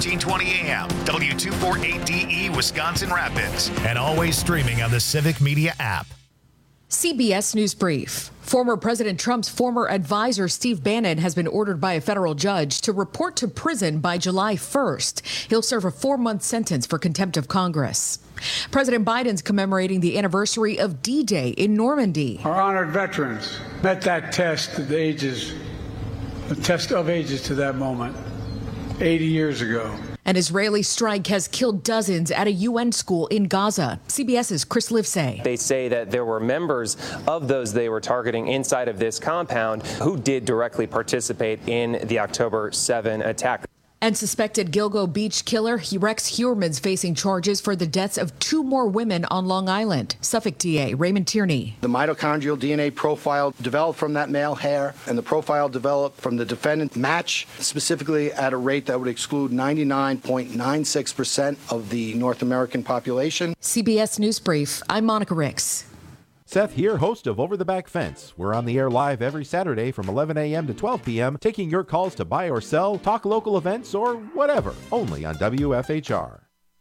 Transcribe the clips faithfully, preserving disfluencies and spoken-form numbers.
fourteen twenty A M, W two forty-eight D E, Wisconsin Rapids, and always streaming on the Civic Media app. C B S News Brief. Former President Trump's former advisor, Steve Bannon, has been ordered by a federal judge to report to prison by July first. He'll serve a four-month sentence for contempt of Congress. President Biden's commemorating the anniversary of D-Day in Normandy. Our honored veterans met that test of the ages, the test of ages to that moment, eighty years ago. An Israeli strike has killed dozens at a U N school in Gaza. CBS's Chris Livesay. They say that there were members of those they were targeting inside of this compound who did directly participate in the October seventh attack. And suspected Gilgo Beach killer Rex Heuermann's facing charges for the deaths of two more women on Long Island. Suffolk D A Raymond Tierney. The mitochondrial D N A profile developed from that male hair and the profile developed from the defendant match specifically at a rate that would exclude ninety-nine point nine six percent of the North American population. C B S News Brief. I'm Monica Ricks. Seth here, host of Over the Back Fence. We're on the air live every Saturday from eleven a.m. to twelve p.m., taking your calls to buy or sell, talk local events, or whatever, only on W F H R.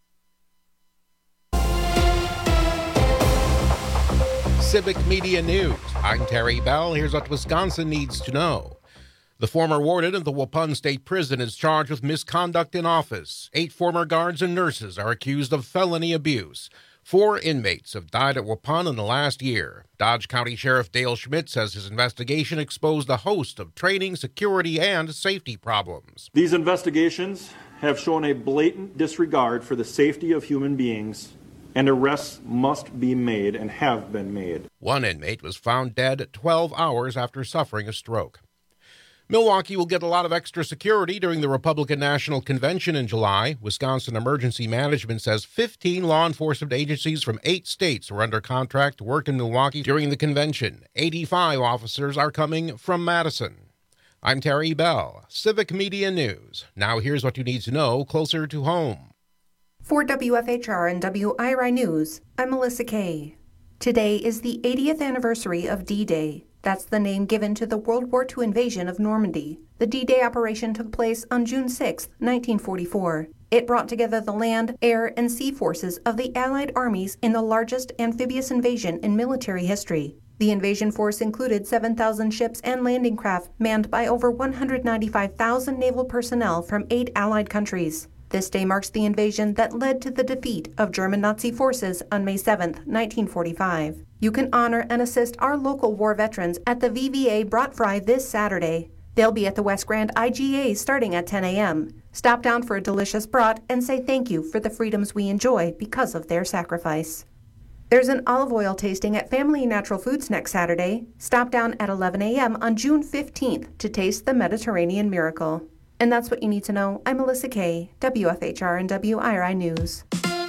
Civic Media News. I'm Terry Bell. Here's what Wisconsin needs to know. The former warden of the Waupun State Prison is charged with misconduct in office. Eight former guards and nurses are accused of felony abuse. Four inmates have died at Waupun in the last year. Dodge County Sheriff Dale Schmidt says his investigation exposed a host of training, security, and safety problems. These investigations have shown a blatant disregard for the safety of human beings, and arrests must be made and have been made. One inmate was found dead twelve hours after suffering a stroke. Milwaukee will get a lot of extra security during the Republican National Convention in July. Wisconsin Emergency Management says fifteen law enforcement agencies from eight states are under contract to work in Milwaukee during the convention. eighty-five officers are coming from Madison. I'm Terry Bell, Civic Media News. Now here's what you need to know closer to home. For W F H R and W I R I News, I'm Melissa Kay. Today is the eightieth anniversary of D-Day. That's the name given to the World War Two invasion of Normandy. The D-Day operation took place on June sixth, nineteen forty-four. It brought together the land, air, and sea forces of the Allied armies in the largest amphibious invasion in military history. The invasion force included seven thousand ships and landing craft manned by over one hundred ninety-five thousand naval personnel from eight Allied countries. This day marks the invasion that led to the defeat of German Nazi forces on May seventh, nineteen forty-five. You can honor and assist our local war veterans at the V V A Brat Fry this Saturday. They'll be at the West Grand I G A starting at ten a.m. Stop down for a delicious brat and say thank you for the freedoms we enjoy because of their sacrifice. There's an olive oil tasting at Family Natural Foods next Saturday. Stop down at eleven a.m. on June fifteenth to taste the Mediterranean miracle. And that's what you need to know. I'm Melissa Kay, W F H R and W I R I News.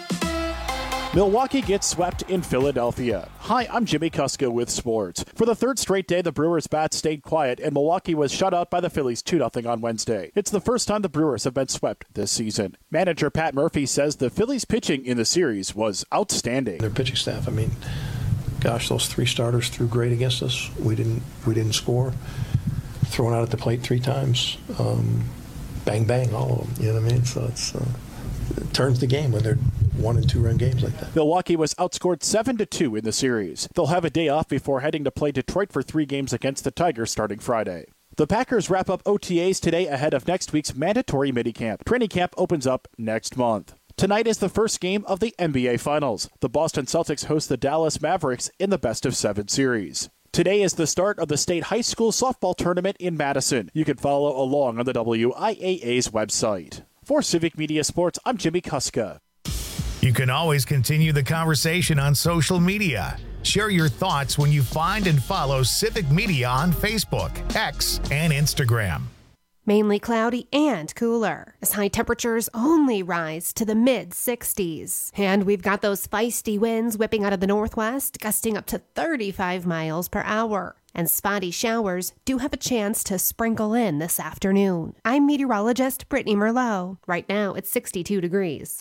Milwaukee gets swept in Philadelphia. Hi, I'm Jimmy Kuska with sports. For the third straight day, the Brewers' bats stayed quiet, and Milwaukee was shut out by the Phillies two nothing on Wednesday. It's the first time the Brewers have been swept this season. Manager Pat Murphy says the Phillies' pitching in the series was outstanding. Their pitching staff, I mean, gosh, those three starters threw great against us. We didn't, we didn't score. Thrown out at the plate three times. Um, bang, bang, all of them. You know what I mean? So it's, uh, it turns the game when they're one and two run games like that. Milwaukee was outscored seven to two in the series. They'll have a day off before heading to play Detroit for three games against the Tigers starting Friday. The Packers wrap up O T As today ahead of next week's mandatory minicamp. Training camp opens up next month. Tonight is the first game of the N B A Finals. The Boston Celtics host the Dallas Mavericks in the best of seven series. Today is the start of the state high school softball tournament in Madison. You can follow along on the W I A A's website. For Civic Media Sports, I'm Jimmy Kuska. You can always continue the conversation on social media. Share your thoughts when you find and follow Civic Media on Facebook, X, and Instagram. Mainly cloudy and cooler as high temperatures only rise to the mid sixties. And we've got those feisty winds whipping out of the northwest, gusting up to thirty-five miles per hour. And spotty showers do have a chance to sprinkle in this afternoon. I'm meteorologist Brittany Merlot. Right now it's sixty-two degrees.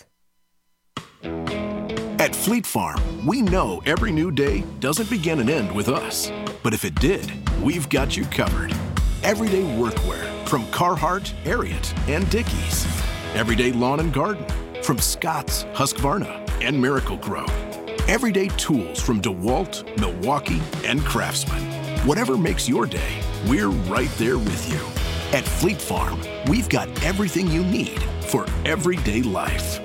At Fleet Farm, we know every new day doesn't begin and end with us. But if it did, we've got you covered. Everyday workwear from Carhartt, Ariat, and Dickies. Everyday lawn and garden from Scott's, Husqvarna, and Miracle-Gro. Everyday tools from DeWalt, Milwaukee, and Craftsman. Whatever makes your day, we're right there with you. At Fleet Farm, we've got everything you need for everyday life.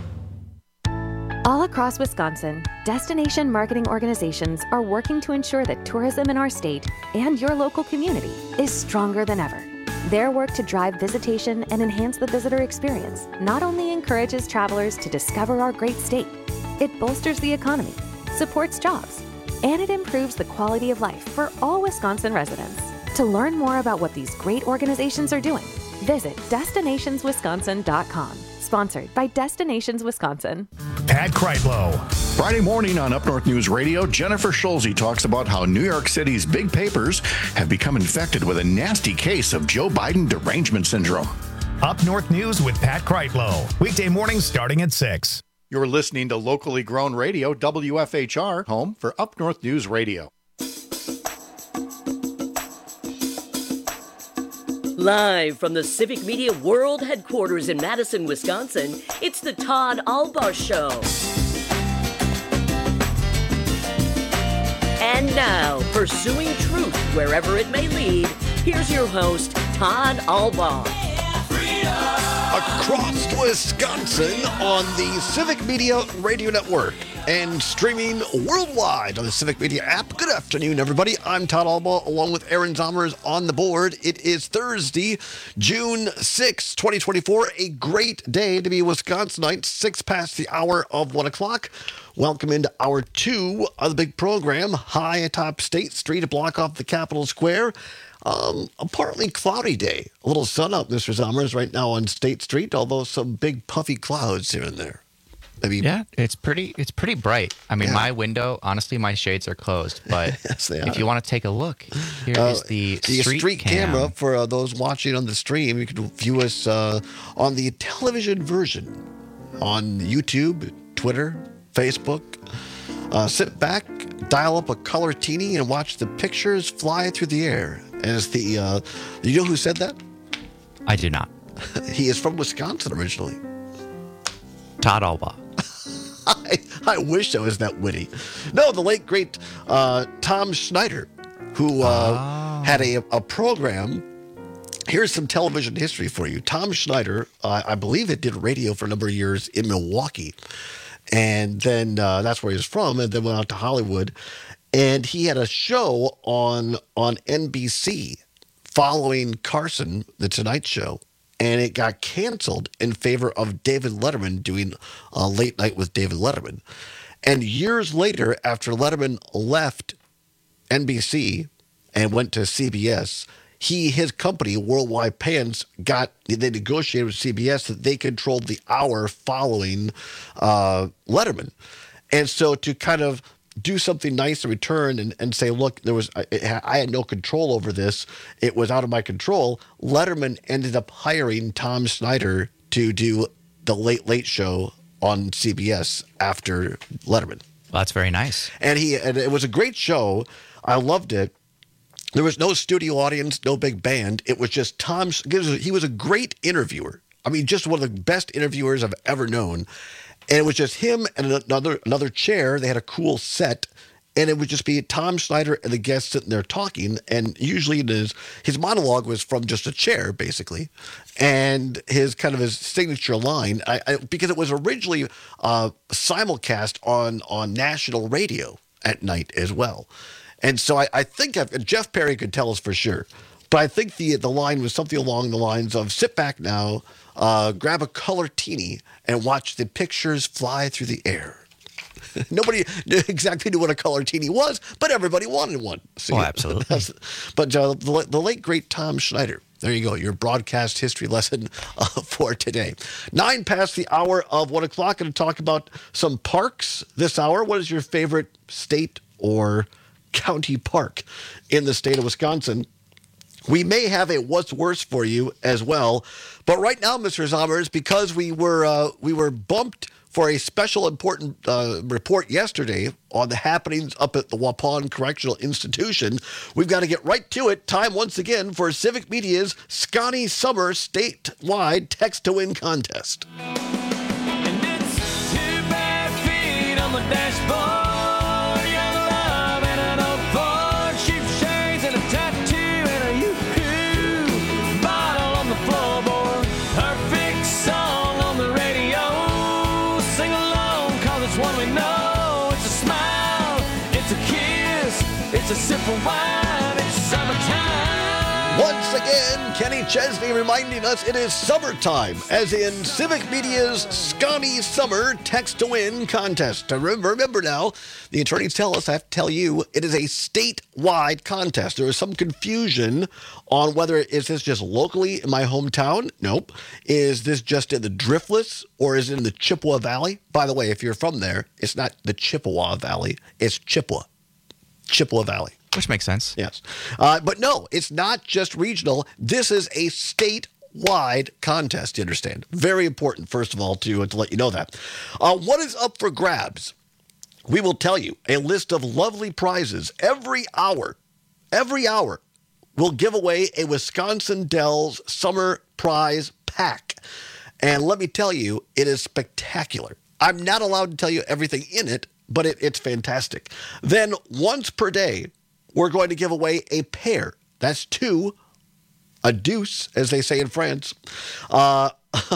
All across Wisconsin, destination marketing organizations are working to ensure that tourism in our state and your local community is stronger than ever. Their work to drive visitation and enhance the visitor experience not only encourages travelers to discover our great state, it bolsters the economy, supports jobs, and it improves the quality of life for all Wisconsin residents. To learn more about what these great organizations are doing, visit destinations wisconsin dot com. Sponsored by Destinations Wisconsin. Pat Kreitlow. Friday morning on Up North News Radio, Jennifer Schulze talks about how New York City's big papers have become infected with a nasty case of Joe Biden derangement syndrome. Up North News with Pat Kreitlow. Weekday mornings starting at six. You're listening to locally grown radio, W F H R, home for Up North News Radio. Live from the Civic Media World Headquarters in Madison, Wisconsin, it's the Todd Albaugh Show. And now, pursuing truth wherever it may lead, here's your host, Todd Albaugh. Across Wisconsin on the Civic Media Radio Network and streaming worldwide on the Civic Media app. Good afternoon, everybody. I'm Todd Albaugh, along with Aaron Zommers on the board. It is Thursday, June sixth, twenty twenty-four. A great day to be a Wisconsinite, six past the hour of one o'clock. Welcome into hour two of the big program, high atop State Street, a block off the Capitol Square. Um, a partly cloudy day. A little sun out, Mister Zommers, right now on State Street, although some big puffy clouds here and there. Maybe. Yeah, it's pretty It's pretty bright. I mean, Yeah. my window, honestly, my shades are closed. But Yes, they if are. you want to take a look, here Uh, is the, the street, street cam. camera for uh, those watching on the stream. You can view us uh, on the television version on YouTube, Twitter, Facebook. Uh, sit back, dial up a color teeny, and watch the pictures fly through the air. As the, uh, you know who said that? I do not. He is from Wisconsin originally. Todd Albaugh. I, I wish I was that witty. No, the late, great uh, Tom Schneider, who uh, had a, a program. Here's some television history for you. Tom Schneider, uh, I believe it did radio for a number of years in Milwaukee. And then uh, that's where he was from, and then went out to Hollywood. And he had a show on on N B C following Carson, The Tonight Show. And it got canceled in favor of David Letterman doing a Late Night with David Letterman. And years later, after Letterman left N B C and went to C B S, he, his company, Worldwide Pants, got, they negotiated with C B S that they controlled the hour following uh, Letterman. And so to kind of do something nice in return and, and say, look, there was I, I had no control over this. It was out of my control. Letterman ended up hiring Tom Schneider to do the Late Late Show on C B S after Letterman. Well, that's very nice. And he and it was a great show. I loved it. There was no studio audience, no big band. It was just Tom. He was a great interviewer. I mean, just one of the best interviewers I've ever known. And it was just him and another another chair. They had a cool set. And it would just be Tom Schneider and the guests sitting there talking. And usually his, his monologue was from just a chair, basically. And his kind of his signature line, I, I, because it was originally uh, simulcast on, on national radio at night as well. And so I, I think I've, Jeff Perry could tell us for sure. But I think the the line was something along the lines of, sit back now, uh, grab a color teeny, and watch the pictures fly through the air. Nobody exactly knew what a color teeny was, but everybody wanted one. See? Oh, absolutely. But uh, the, the late, great Tom Schneider. There you go, your broadcast history lesson uh, for today. Nine past the hour of one o'clock. Going to talk about some parks this hour. What is your favorite state or county park in the state of Wisconsin? We may have a what's worse for you as well. But right now, Mister Zommers, because we were uh, we were bumped for a special important uh, report yesterday on the happenings up at the Waupun Correctional Institution. We've got to get right to it. Time once again for Civic Media's Scotty Summer statewide Text to Win contest. And it's two bare feet on the dashboard, young love and an old Ford, cheap shades and a tattoo and a yoo-hoo, bottle on the floorboard, perfect song on the radio, sing along cause it's one we know, it's a smile, it's a kiss, it's a sip of wine, it's summertime. Once again, Kenny Chesney reminding us it is summertime, as in Civic Media's Scotty Summer Text to Win contest. Remember, remember now, the attorneys tell us, I have to tell you, it is a statewide contest. There is some confusion on whether is this just locally in my hometown? Nope. Is this just in the Driftless or is it in the Chippewa Valley? By the way, if you're from there, it's not the Chippewa Valley, it's Chippewa. Chippewa Valley. Which makes sense. Yes. Uh, but no, it's not just regional. This is a statewide contest, you understand. Very important, first of all, to, to let you know that. Uh, what is up for grabs? We will tell you a list of lovely prizes every hour. Every hour, we'll give away a Wisconsin Dells Summer Prize Pack. And let me tell you, it is spectacular. I'm not allowed to tell you everything in it, but it, it's fantastic. Then once per day, we're going to give away a pair. That's two, a deuce, as they say in France, uh,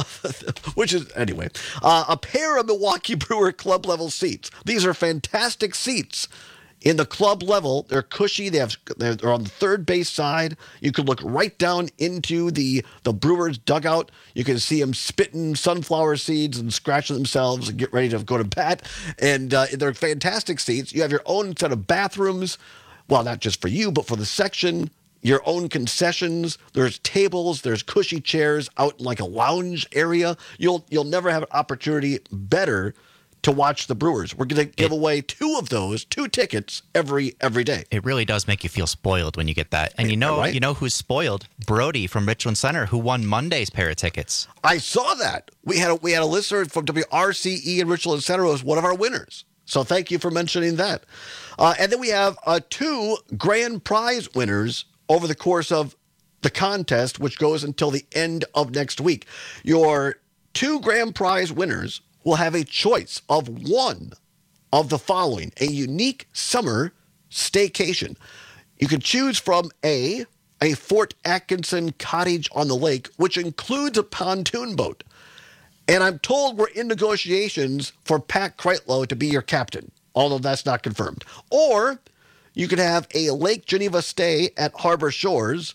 which is, anyway, uh, a pair of Milwaukee Brewer club level seats. These are fantastic seats. In the club level, they're cushy. They have, they're on the third base side. You can look right down into the, the Brewers dugout. You can see them spitting sunflower seeds and scratching themselves and get ready to go to bat. And uh, they're fantastic seats. You have your own set of bathrooms. Well, not just for you, but for the section, your own concessions. There's tables, there's cushy chairs out in like a lounge area. You'll you'll never have an opportunity better to watch the Brewers. We're going to give it, away two of those, two tickets every every day. It really does make you feel spoiled when you get that. And you know, right? you know who's spoiled? Brody from Richland Center, who won Monday's pair of tickets. I saw that. We had a, we had a listener from W R C E in Richland Center who was one of our winners. So thank you for mentioning that. Uh, and then we have uh, two grand prize winners over the course of the contest, which goes until the end of next week. Your two grand prize winners will have a choice of one of the following: a unique summer staycation. You can choose from A, a Fort Atkinson cottage on the lake, which includes a pontoon boat. And I'm told we're in negotiations for Pat Kreitlow to be your captain, although that's not confirmed. Or you could have a Lake Geneva stay at Harbor Shores,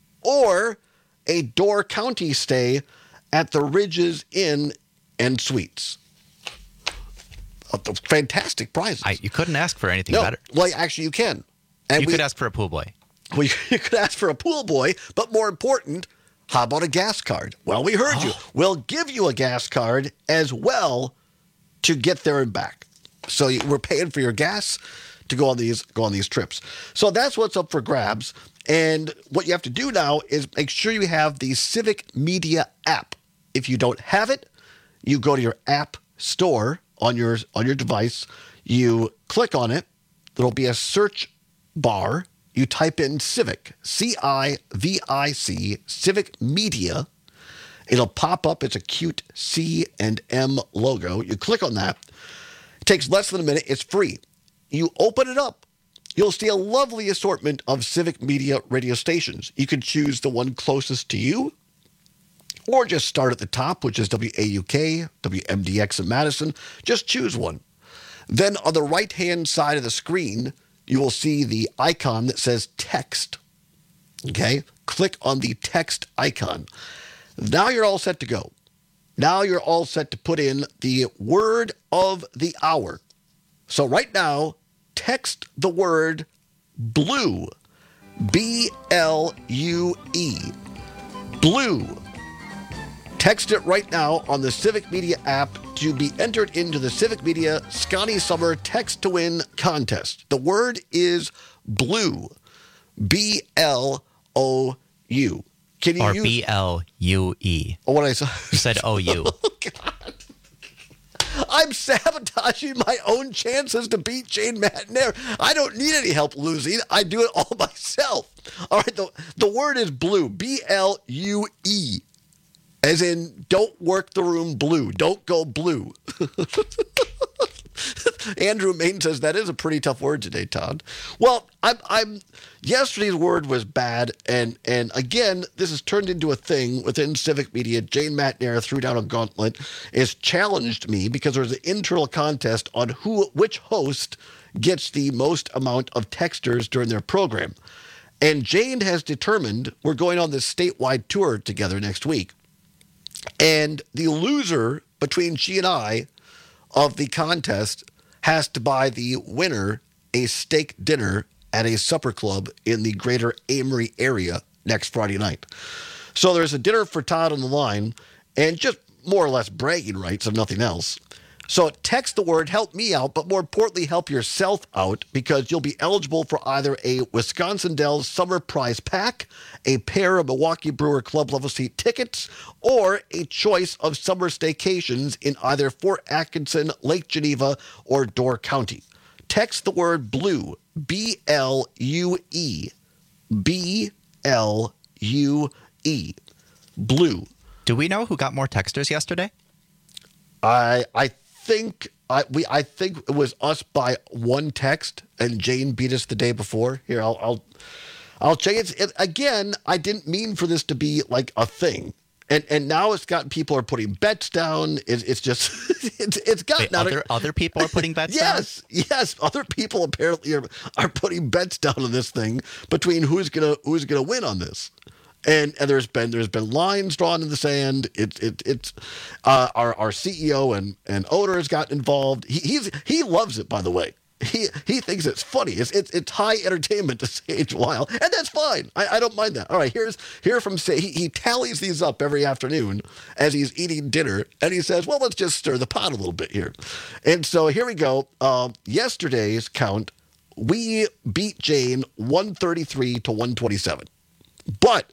or a Door County stay at the Ridges Inn and Suites. Uh, fantastic prizes. I, you couldn't ask for anything no, better. Well, actually, you can. And you we, could ask for a pool boy. Well, you could ask for a pool boy, but more important, how about a gas card? Well, we heard oh. you. We'll give you a gas card as well to get there and back. So we're paying for your gas to go on these go on these trips. So that's what's up for grabs. And what you have to do now is make sure you have the Civic Media app. If you don't have it, you go to your app store on your on your device. You click on it. There'll be a search bar. You type in Civic, C I V I C, Civic Media. It'll pop up. It's a cute C and M logo. You click on that. It takes less than a minute. It's free. You open it up. You'll see a lovely assortment of Civic Media radio stations. You can choose the one closest to you, or just start at the top, which is W A U K, W M D X in Madison. Just choose one. Then on the right-hand side of the screen, you will see the icon that says text. Okay? Click on the text icon. Now you're all set to go. Now you're all set to put in the word of the hour. So right now, text the word blue. B L U E. Blue. Text it right now on the Civic Media app to be entered into the Civic Media Scotty Summer Text to Win contest. The word is blue. B L O U. Can you or use... B L U E. Oh, what I saw. You said O U. Oh, God. I'm sabotaging my own chances to beat Jane McNair. I don't need any help losing. I do it all myself. All right, the, the word is blue, B L U E, as in don't work the room blue. Don't go blue. Andrew Main says that is a pretty tough word today, Todd. Well, I'm, I'm. Yesterday's word was bad, and and again, this has turned into a thing within Civic Media. Jane McNair threw down a gauntlet, has challenged me because there's an internal contest on who, which host gets the most amount of texters during their program, and Jane has determined we're going on this statewide tour together next week, and the loser between she and I of the contest has to buy the winner a steak dinner at a supper club in the greater Amory area next Friday night. So there's a dinner for Todd on the line and just more or less bragging rights, if nothing else. So text the word, help me out, but more importantly, help yourself out, because you'll be eligible for either a Wisconsin Dells Summer Prize Pack, a pair of Milwaukee Brewer Club level seat tickets, or a choice of summer staycations in either Fort Atkinson, Lake Geneva, or Door County. Text the word blue, B L U E, B L U E, blue. Do we know who got more texters yesterday? I I think I we I think it was us by one text, and Jane beat us the day before. Here, I'll I'll I'll check it. it again. I didn't mean for this to be like a thing, and and now it's gotten people are putting bets down. It, it's just it's it's gotten Wait, other other people are putting bets yes, down. Yes, yes, other people apparently are are putting bets down on this thing between who's gonna who's gonna win on this. And, and there's been there's been lines drawn in the sand. It, it, it's uh, our our C E O and, and owner has gotten involved. He he's, he loves it, by the way. He he thinks it's funny. It's it's, it's high entertainment to Sage Weil, and that's fine. I, I don't mind that. All right, here's here from Sage. He, he tallies these up every afternoon as he's eating dinner, and he says, "Well, let's just stir the pot a little bit here." And so here we go. Um, yesterday's count, we beat Jane one thirty-three to one twenty-seven, but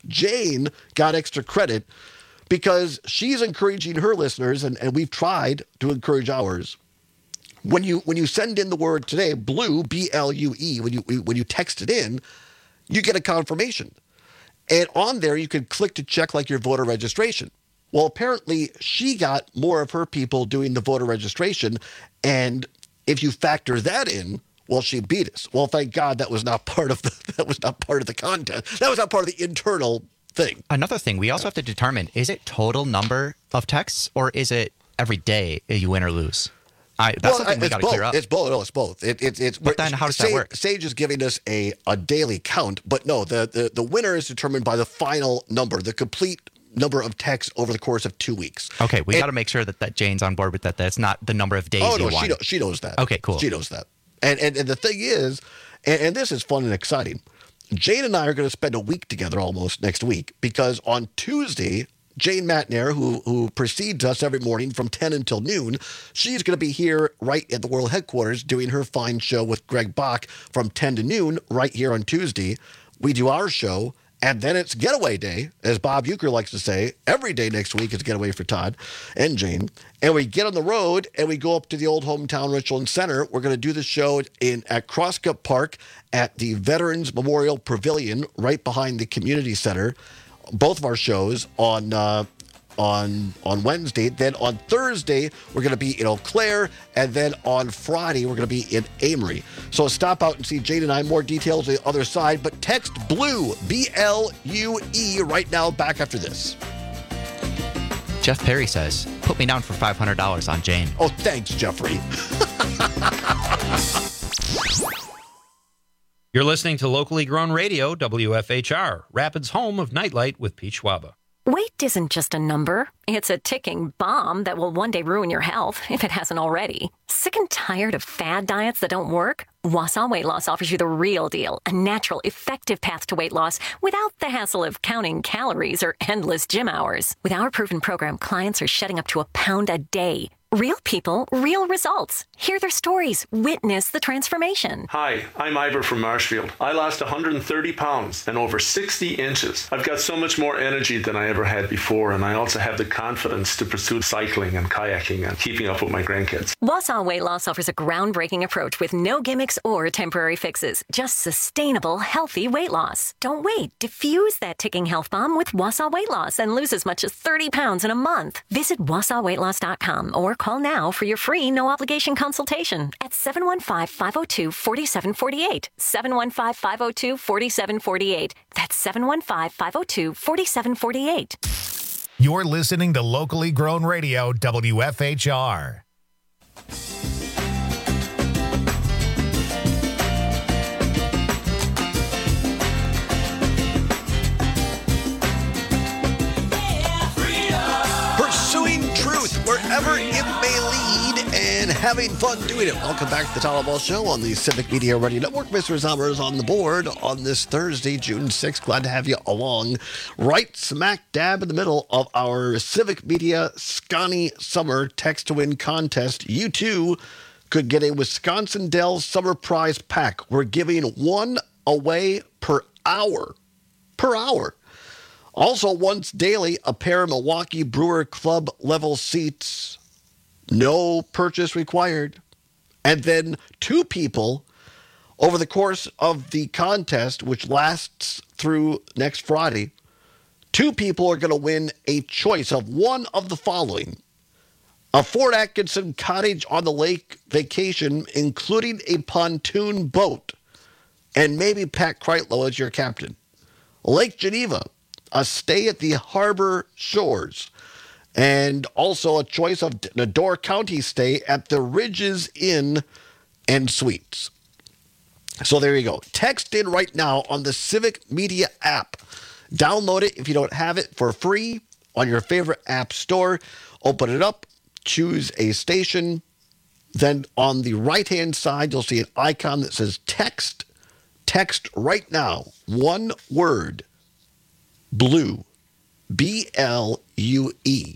Jane got extra credit because she's encouraging her listeners, and, and we've tried to encourage ours. When you when you send in the word today, blue, B L U E, when you when you text it in, you get a confirmation. And on there, you can click to check like your voter registration. Well, apparently, she got more of her people doing the voter registration, and if you factor that in, well, she beat us. Well, thank God that was not part of the that was not part of the contest. That was not part of the internal thing. Another thing, we also have to determine, is it total number of texts, or is it every day you win or lose? I, that's well, something we got to clear up. It's both. No, it's both. It, it, it's. But then how does Sage, that work? Sage is giving us a, a daily count, but no, the, the, the winner is determined by the final number, the complete number of texts over the course of two weeks. Okay, we got to make sure that, that Jane's on board with that. That's not the number of days oh, you no, won. She, know, she knows that. Okay, cool. She knows that. And, and and the thing is, and, and this is fun and exciting, Jane and I are going to spend a week together almost next week, because on Tuesday, Jane McNair, who who precedes us every morning from ten until noon, she's going to be here right at the World Headquarters doing her fine show with Greg Bach from ten to noon right here on Tuesday. We do our show, and then it's getaway day, as Bob Euchre likes to say. Every day next week is getaway for Todd and Jane. And we get on the road, and we go up to the old hometown Richland Center. We're going to do the show in at Crosscup Park at the Veterans Memorial Pavilion right behind the community center. Both of our shows on uh, on on Wednesday. Then on Thursday, we're going to be in Eau Claire. And then on Friday, we're going to be in Amory. So stop out and see Jane and I. More details on the other side. But text BLUE, B L U E, right now, back after this. Jeff Perry says, put me down for five hundred dollars on Jane. Oh, thanks, Jeffrey. You're listening to locally grown radio, W F H R, Rapids' home of Nightlight with Pete Schwaba. Weight isn't just a number. It's a ticking bomb that will one day ruin your health, if it hasn't already. Sick and tired of fad diets that don't work? Wausau Weight Loss offers you the real deal, a natural, effective path to weight loss without the hassle of counting calories or endless gym hours. With our proven program, clients are shedding up to a pound a day. Real people, real results. Hear their stories. Witness the transformation. Hi, I'm Ivor from Marshfield. I lost one hundred thirty pounds and over sixty inches. I've got so much more energy than I ever had before, and I also have the confidence to pursue cycling and kayaking and keeping up with my grandkids. Wausau Weight Loss offers a groundbreaking approach with no gimmicks or temporary fixes. Just sustainable, healthy weight loss. Don't wait. Diffuse that ticking health bomb with Wausau Weight Loss and lose as much as thirty pounds in a month. Visit wausau weight loss dot com or call now for your free no-obligation consultation at seven one five, five oh two, four seven four eight. seven one five, five oh two, four seven four eight. That's seven one five, five oh two, four seven four eight. You're listening to Locally Grown Radio, W F H R. Pursuing truth wherever it may lead and having fun doing it. Welcome back to the Tyler Ball Show on the Civic Media Radio Network. Mister Zommer is on the board on this Thursday, June sixth. Glad to have you along. Right smack dab in the middle of our Civic Media Scotty Summer Text to Win contest. You too could get a Wisconsin Dells Summer Prize Pack. We're giving one away per hour. Per hour. Also, once daily, a pair of Milwaukee Brewer Club level seats. No purchase required. And then two people over the course of the contest, which lasts through next Friday, two people are going to win a choice of one of the following. A Fort Atkinson cottage on the lake vacation, including a pontoon boat, and maybe Pat Kreitlow as your captain. Lake Geneva, a stay at the harbor shores, and also a choice of a Door County stay at the Ridges Inn and Suites. So there you go. Text in right now on the Civic Media app. Download it if you don't have it for free on your favorite app store. Open it up, choose a station. Then on the right-hand side, you'll see an icon that says text. Text right now, one word, blue, B L U E,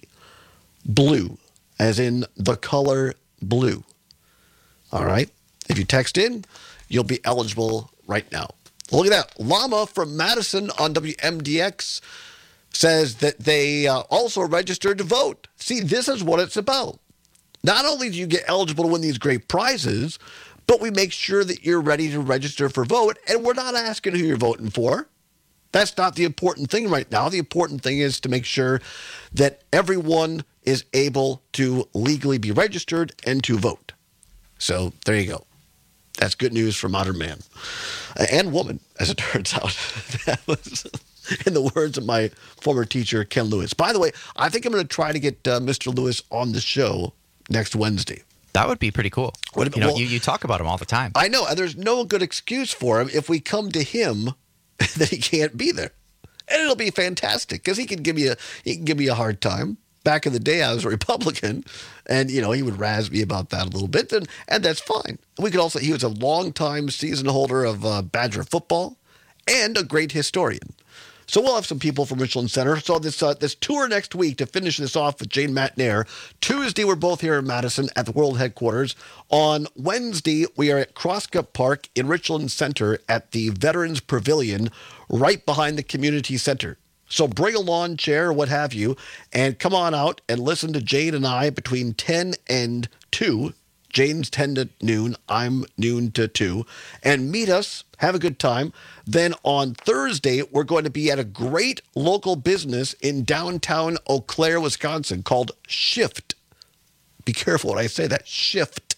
blue, as in the color blue. All right? If you text in, you'll be eligible right now. Look at that. Llama from Madison on W M D X says that they uh, also registered to vote. See, this is what it's about. Not only do you get eligible to win these great prizes, but we make sure that you're ready to register for vote, and we're not asking who you're voting for. That's not the important thing right now. The important thing is to make sure that everyone is able to legally be registered and to vote. So there you go. That's good news for modern man and woman, as it turns out. That was in the words of my former teacher, Ken Lewis. By the way, I think I'm going to try to get uh, Mister Lewis on the show next Wednesday. That would be pretty cool. Would, you know, well, you, you talk about him all the time. I know, and there's no good excuse for him if we come to him that he can't be there. And it'll be fantastic because he can give me a he can give me a hard time. Back in the day, I was a Republican, and you know he would razz me about that a little bit, and and that's fine. We could also he was a longtime season holder of uh, Badger football, and a great historian. So we'll have some people from Richland Center. So this uh, this tour next week to finish this off with Jane Matnair. Tuesday, we're both here in Madison at the World Headquarters. On Wednesday, we are at Crosscup Park in Richland Center at the Veterans Pavilion, right behind the community center. So bring a lawn chair or what have you, and come on out and listen to Jane and I between ten and two. Jane's ten to noon, I'm noon to two. And meet us, have a good time. Then on Thursday, we're going to be at a great local business in downtown Eau Claire, Wisconsin, called Shift. Be careful when I say that, Shift.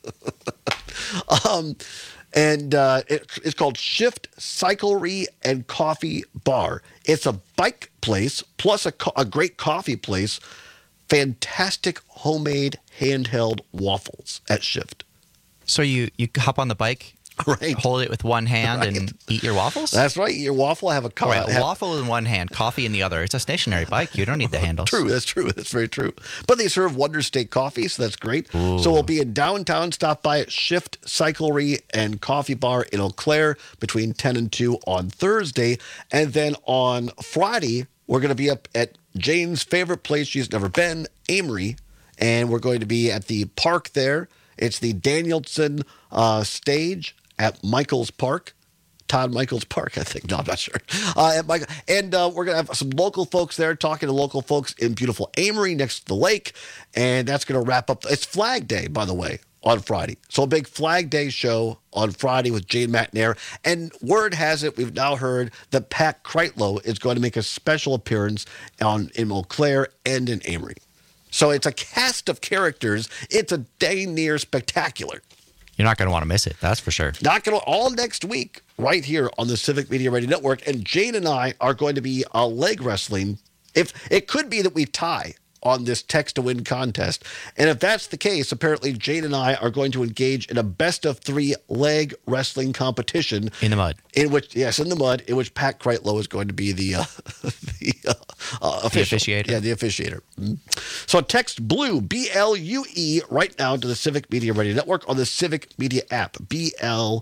um, and uh, it, it's called Shift Cyclery and Coffee Bar. It's a bike place plus a, co- a great coffee place. Fantastic homemade handheld waffles at Shift. So you, you hop on the bike, right? Hold it with one hand right. and eat your waffles? That's right. Eat your waffle. Have a co- right, have, waffle in one hand, coffee in the other. It's a stationary bike. You don't need the handles. True. That's true. That's very true. But they serve Wonder State coffee, so that's great. Ooh. So we'll be in downtown. Stop by at Shift Cyclery and Coffee Bar in Eau Claire between ten and two on Thursday. And then on Friday, we're going to be up at Jane's favorite place she's never been, Amory, and we're going to be at the park there. It's the Danielson uh, stage at Michaels Park. Todd Michaels Park, I think. No, I'm not sure. Uh, at Michael, and uh, we're going to have some local folks there, talking to local folks in beautiful Amory next to the lake. And that's going to wrap up. It's Flag Day, by the way, on Friday. So a big Flag Day show on Friday with Jane McNair. And word has it, we've now heard that Pat Kreitlow is going to make a special appearance on in Eau Claire and in Amory. So it's a cast of characters. It's a dang near spectacular. You're not going to want to miss it, that's for sure. Not going to, all next week, right here on the Civic Media Radio Network. And Jane and I are going to be uh, leg wrestling. If it could be that we tie on this text to win contest. And if that's the case, apparently Jane and I are going to engage in a best of three leg wrestling competition. In the mud. In which, yes, in the mud, in which Pat Kreitlow is going to be the, uh, the uh, uh, official. The officiator. Yeah, the officiator. Mm-hmm. So text BLUE, B L U E, right now to the Civic Media Radio Network on the Civic Media app, B L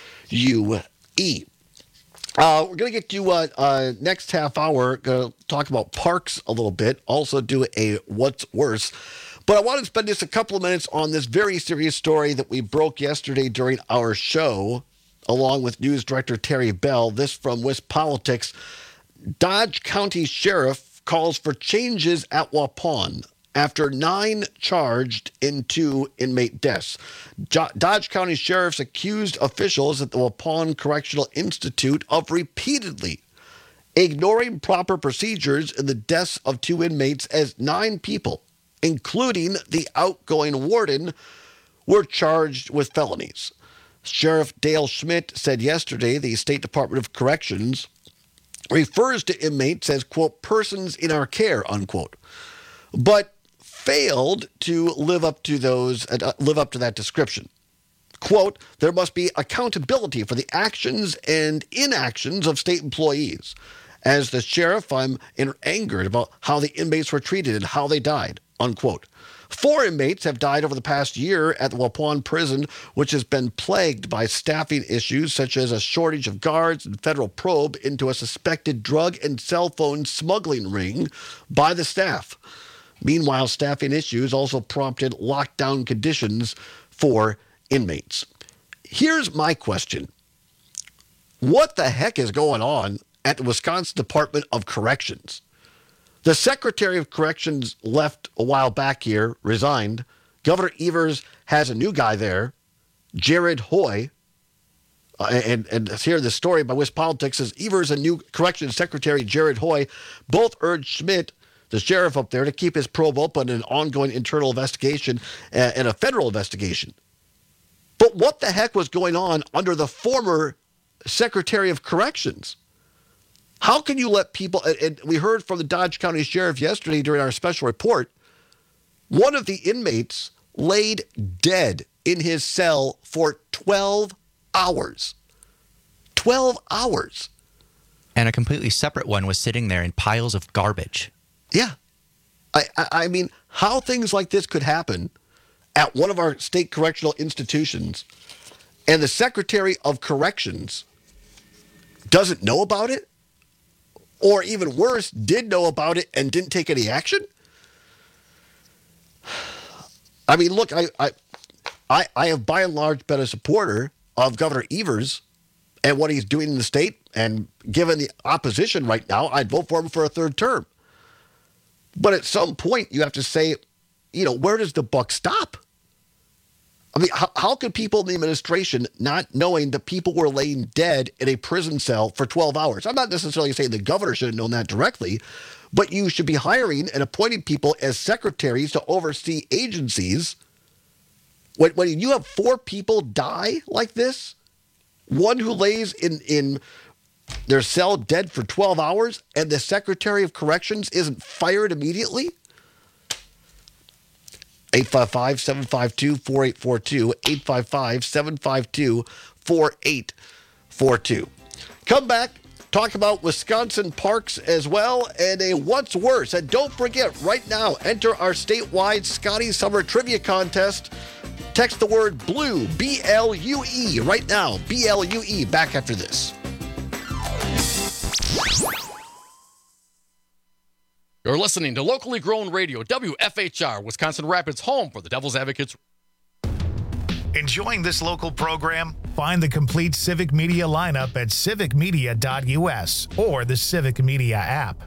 U E. Uh, we're going to get to uh, uh, next half hour, going to talk about parks a little bit, also do a what's worse. But I want to spend just a couple of minutes on this very serious story that we broke yesterday during our show, along with news director Terry Bell. This from WisPolitics. Dodge County Sheriff calls for changes at Waupun after nine charged in two inmate deaths. Jo- Dodge County Sheriff's accused officials at the Waupun Correctional Institute of repeatedly ignoring proper procedures in the deaths of two inmates, as nine people, including the outgoing warden, were charged with felonies. Sheriff Dale Schmidt said yesterday the State Department of Corrections refers to inmates as, quote, persons in our care, unquote, but failed to live up to those uh, live up to that description. Quote, there must be accountability for the actions and inactions of state employees. As the sheriff, I'm angered about how the inmates were treated and how they died, unquote. Four inmates have died over the past year at the Waupun prison, which has been plagued by staffing issues such as a shortage of guards and federal probe into a suspected drug and cell phone smuggling ring by the staff. Meanwhile, staffing issues also prompted lockdown conditions for inmates. Here's my question. What the heck is going on at the Wisconsin Department of Corrections? The Secretary of Corrections left a while back here, resigned. Governor Evers has a new guy there, Jared Hoy. Uh, and, and here the story by WisPolitics says Evers and new Corrections Secretary Jared Hoy both urged Schmidt, the sheriff up there, to keep his probe open in an ongoing internal investigation uh, and a federal investigation. But what the heck was going on under the former Secretary of Corrections? How can you let people, and we heard from the Dodge County Sheriff yesterday during our special report, one of the inmates laid dead in his cell for twelve hours. twelve hours. And a completely separate one was sitting there in piles of garbage. Yeah. I, I, I mean, how things like this could happen at one of our state correctional institutions, and the Secretary of Corrections doesn't know about it? Or even worse, did know about it and didn't take any action? I mean, look, I, I, I, I have by and large been a supporter of Governor Evers and what he's doing in the state. And given the opposition right now, I'd vote for him for a third term. But at some point, you have to say, you know, where does the buck stop? I mean, how, how could people in the administration, not knowing that people were laying dead in a prison cell for twelve hours? I'm not necessarily saying the governor should have known that directly, but you should be hiring and appointing people as secretaries to oversee agencies. When, when you have four people die like this, one who lays in, in their cell dead for twelve hours, and the Secretary of Corrections isn't fired immediately? eight five five, seven five two, four eight four two, eight five five, seven five two, four eight four two. Come back, talk about Wisconsin parks as well, and a what's worse. And don't forget, right now, enter our statewide Scotty Summer Trivia Contest. Text the word BLUE, B L U E, right now, B L U E. Back after this. You're listening to locally grown radio, W F H R, Wisconsin Rapids, home for the Devil's Advocates. Enjoying this local program? Find the complete Civic Media lineup at civic media dot U S or the Civic Media app.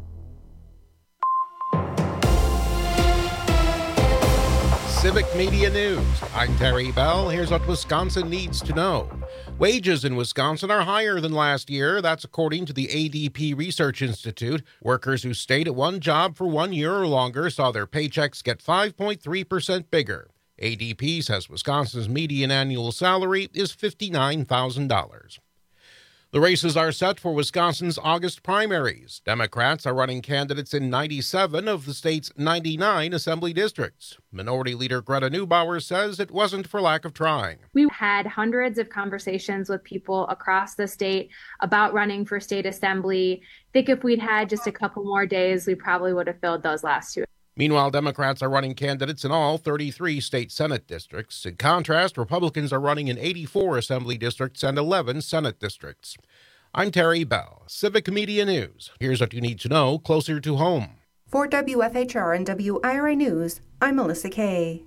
Civic Media News. I'm Terry Bell. Here's what Wisconsin needs to know. Wages in Wisconsin are higher than last year. That's according to the A D P Research Institute. Workers who stayed at one job for one year or longer saw their paychecks get five point three percent bigger. A D P says Wisconsin's median annual salary is fifty-nine thousand dollars. The races are set for Wisconsin's August primaries. Democrats are running candidates in ninety-seven of the state's ninety-nine assembly districts. Minority Leader Greta Neubauer says it wasn't for lack of trying. We had hundreds of conversations with people across the state about running for state assembly. I think if we'd had just a couple more days, we probably would have filled those last two. Meanwhile, Democrats are running candidates in all thirty-three state Senate districts. In contrast, Republicans are running in eighty-four assembly districts and eleven Senate districts. I'm Terry Bell, Civic Media News. Here's what you need to know closer to home. For W F H R and W I R I News, I'm Melissa Kay.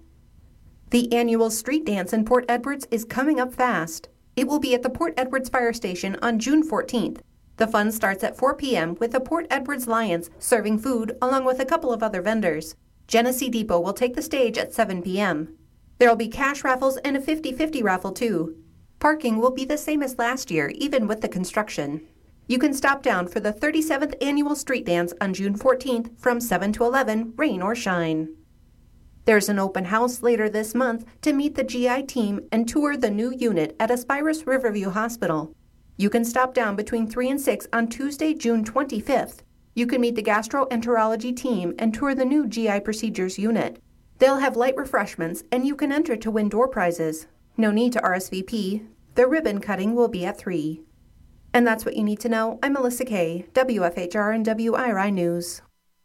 The annual street dance in Port Edwards is coming up fast. It will be at the Port Edwards Fire Station on June fourteenth. The fun starts at four p.m. with the Port Edwards Lions serving food along with a couple of other vendors. Genesee Depot will take the stage at seven p.m. There will be cash raffles and a fifty-fifty raffle too. Parking will be the same as last year, even with the construction. You can stop down for the thirty-seventh Annual Street Dance on June fourteenth from seven to eleven, rain or shine. There's an open house later this month to meet the G I team and tour the new unit at Aspirus Riverview Hospital. You can stop down between three and six on Tuesday, June twenty-fifth. You can meet the gastroenterology team and tour the new G I procedures unit. They'll have light refreshments, and you can enter to win door prizes. No need to R S V P. The ribbon cutting will be at three. And that's what you need to know. I'm Melissa Kay, W F H R and W I R I News.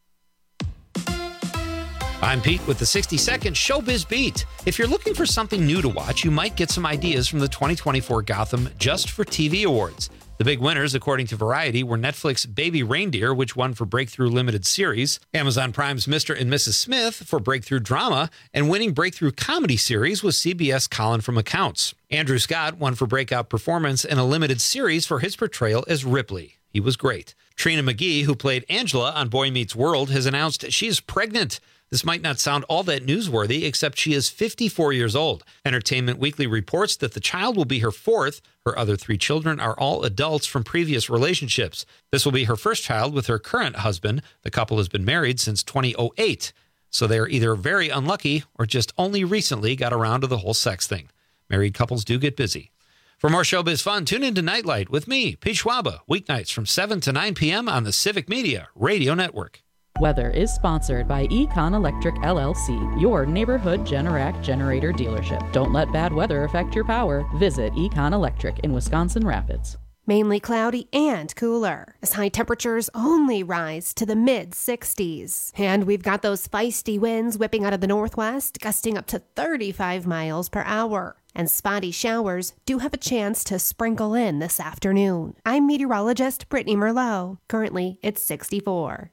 I'm Pete with the sixty-second Showbiz Beat. If you're looking for something new to watch, you might get some ideas from the twenty twenty-four Gotham Just for T V Awards. The big winners, according to Variety, were Netflix Baby Reindeer, which won for Breakthrough Limited Series, Amazon Prime's Mister and Missus Smith for Breakthrough Drama, and winning Breakthrough Comedy Series was C B S Colin from Accounts. Andrew Scott won for Breakout Performance in a Limited Series for his portrayal as Ripley. He was great. Trina McGee, who played Angela on Boy Meets World, has announced she's pregnant. This might not sound all that newsworthy, except she is fifty-four years old. Entertainment Weekly reports that the child will be her fourth. Her other three children are all adults from previous relationships. This will be her first child with her current husband. The couple has been married since two thousand eight. So they are either very unlucky or just only recently got around to the whole sex thing. Married couples do get busy. For more showbiz fun, tune into Nightlight with me, Pete Schwaba, weeknights from seven to nine p.m. on the Civic Media Radio Network. Weather is sponsored by Econ Electric L L C, your neighborhood Generac generator dealership. Don't let bad weather affect your power. Visit Econ Electric in Wisconsin Rapids. Mainly cloudy and cooler, as high temperatures only rise to the mid sixties. And we've got those feisty winds whipping out of the northwest, gusting up to thirty-five miles per hour. And spotty showers do have a chance to sprinkle in this afternoon. I'm meteorologist Brittany Merlot. Currently, it's sixty-four.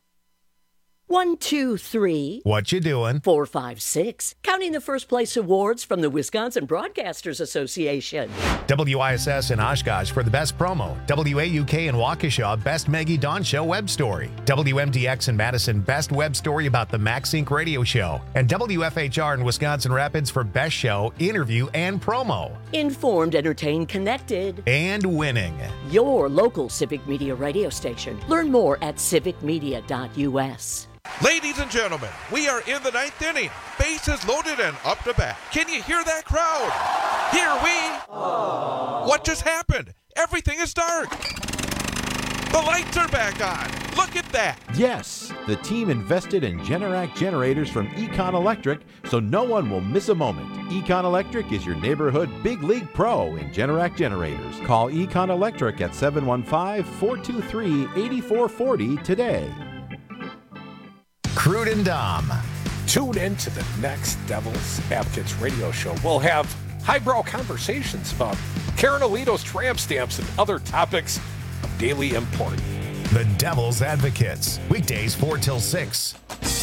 One, two, three. What you doing? Four, five, six. Counting the first place awards from the Wisconsin Broadcasters Association. W I S S in Oshkosh for the best promo. W A U K in Waukesha, best Maggie Dawn Show web story. W M D X in Madison, best web story about the MaxSync radio show. And W F H R in Wisconsin Rapids for best show, interview, and promo. Informed, entertained, connected. And winning. Your local Civic Media radio station. Learn more at civic media dot U S. Ladies and gentlemen, we are in the ninth inning. Bases loaded and up to bat. Can you hear that crowd? Here we... Aww. What just happened? Everything is dark. The lights are back on. Look at that. Yes, the team invested in Generac generators from Econ Electric, so no one will miss a moment. Econ Electric is your neighborhood big league pro in Generac generators. Call Econ Electric at seven one five, four two three, eight four four zero today. Crude and Dom. Tune in to the next Devil's Advocates radio show. We'll have highbrow conversations about Karen Alito's tramp stamps and other topics of daily import. The Devil's Advocates, weekdays four till six.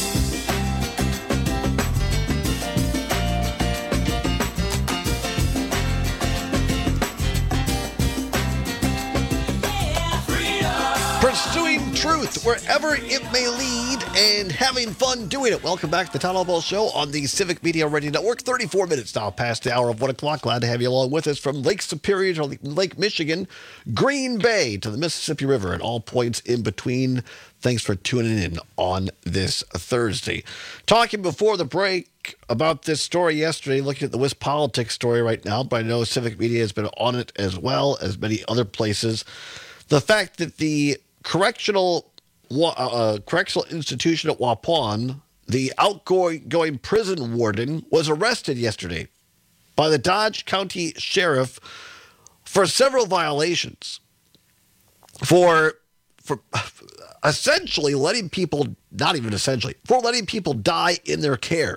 Pursuing truth wherever it may lead and having fun doing it. Welcome back to the Town Hall Ball Show on the Civic Media Radio Network. thirty-four minutes now past the hour of one o'clock. Glad to have you along with us from Lake Superior to Lake Michigan, Green Bay to the Mississippi River, and all points in between. Thanks for tuning in on this Thursday. Talking before the break about this story yesterday, looking at the WisPolitics story right now, but I know Civic Media has been on it as well as many other places. The fact that the correctional uh, correctional institution at Waupun, the outgoing going prison warden, was arrested yesterday by the Dodge County Sheriff for several violations, for for essentially letting people, not even essentially, for letting people die in their care.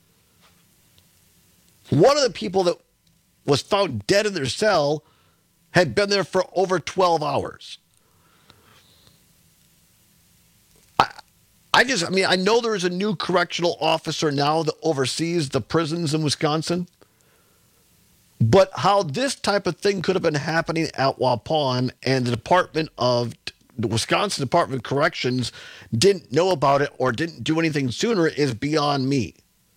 One of the people that was found dead in their cell had been there for over twelve hours. I just, I mean, I know there is a new correctional officer now that oversees the prisons in Wisconsin, but how this type of thing could have been happening at Waupun and the Department of, the Wisconsin Department of Corrections didn't know about it or didn't do anything sooner is beyond me.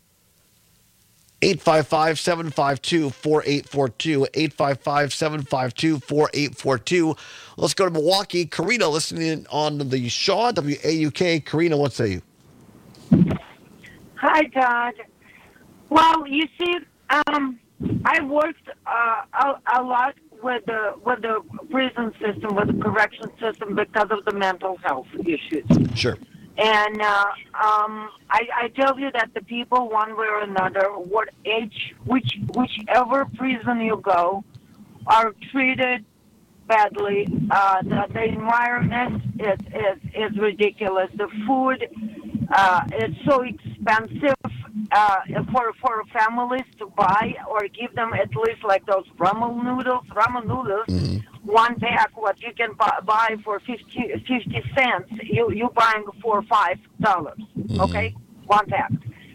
eight five five, seven five two, four eight four two, eight five five, seven five two, four eight four two. Let's go to Milwaukee. Karina, listening in on the Shaw, W A U K. Karina, what say you? Hi, Todd. Well, you see, um, I worked uh, a, a lot with the with the prison system, with the correction system, because of the mental health issues. Sure. And uh, um, I, I tell you that the people, one way or another, what age, which whichever prison you go, are treated badly. Uh, the, the environment is, is is ridiculous. The food uh, is so expensive uh, for for families to buy or give them at least like those ramen noodles. Ramen noodles. Mm-hmm. One pack, what you can buy, buy for fifty, fifty cents, you you buying for five dollars. Mm-hmm. Okay, one pack.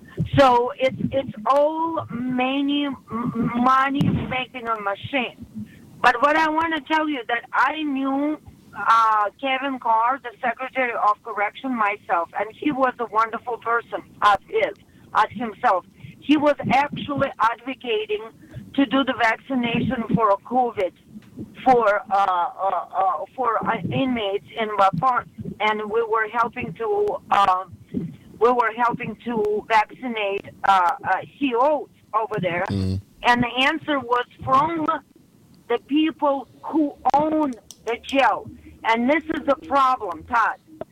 So it's it's all money money making a machine. But what I want to tell you that I knew uh, Kevin Carr, the Secretary of Correction, myself, and he was a wonderful person as is as himself. He was actually advocating to do the vaccination for COVID. For uh, uh, uh, for uh, inmates in Waupun, and we were helping to uh, we were helping to vaccinate uh, uh, C Os over there, mm. and the answer was from the people who own the jail, and this is the problem, Todd.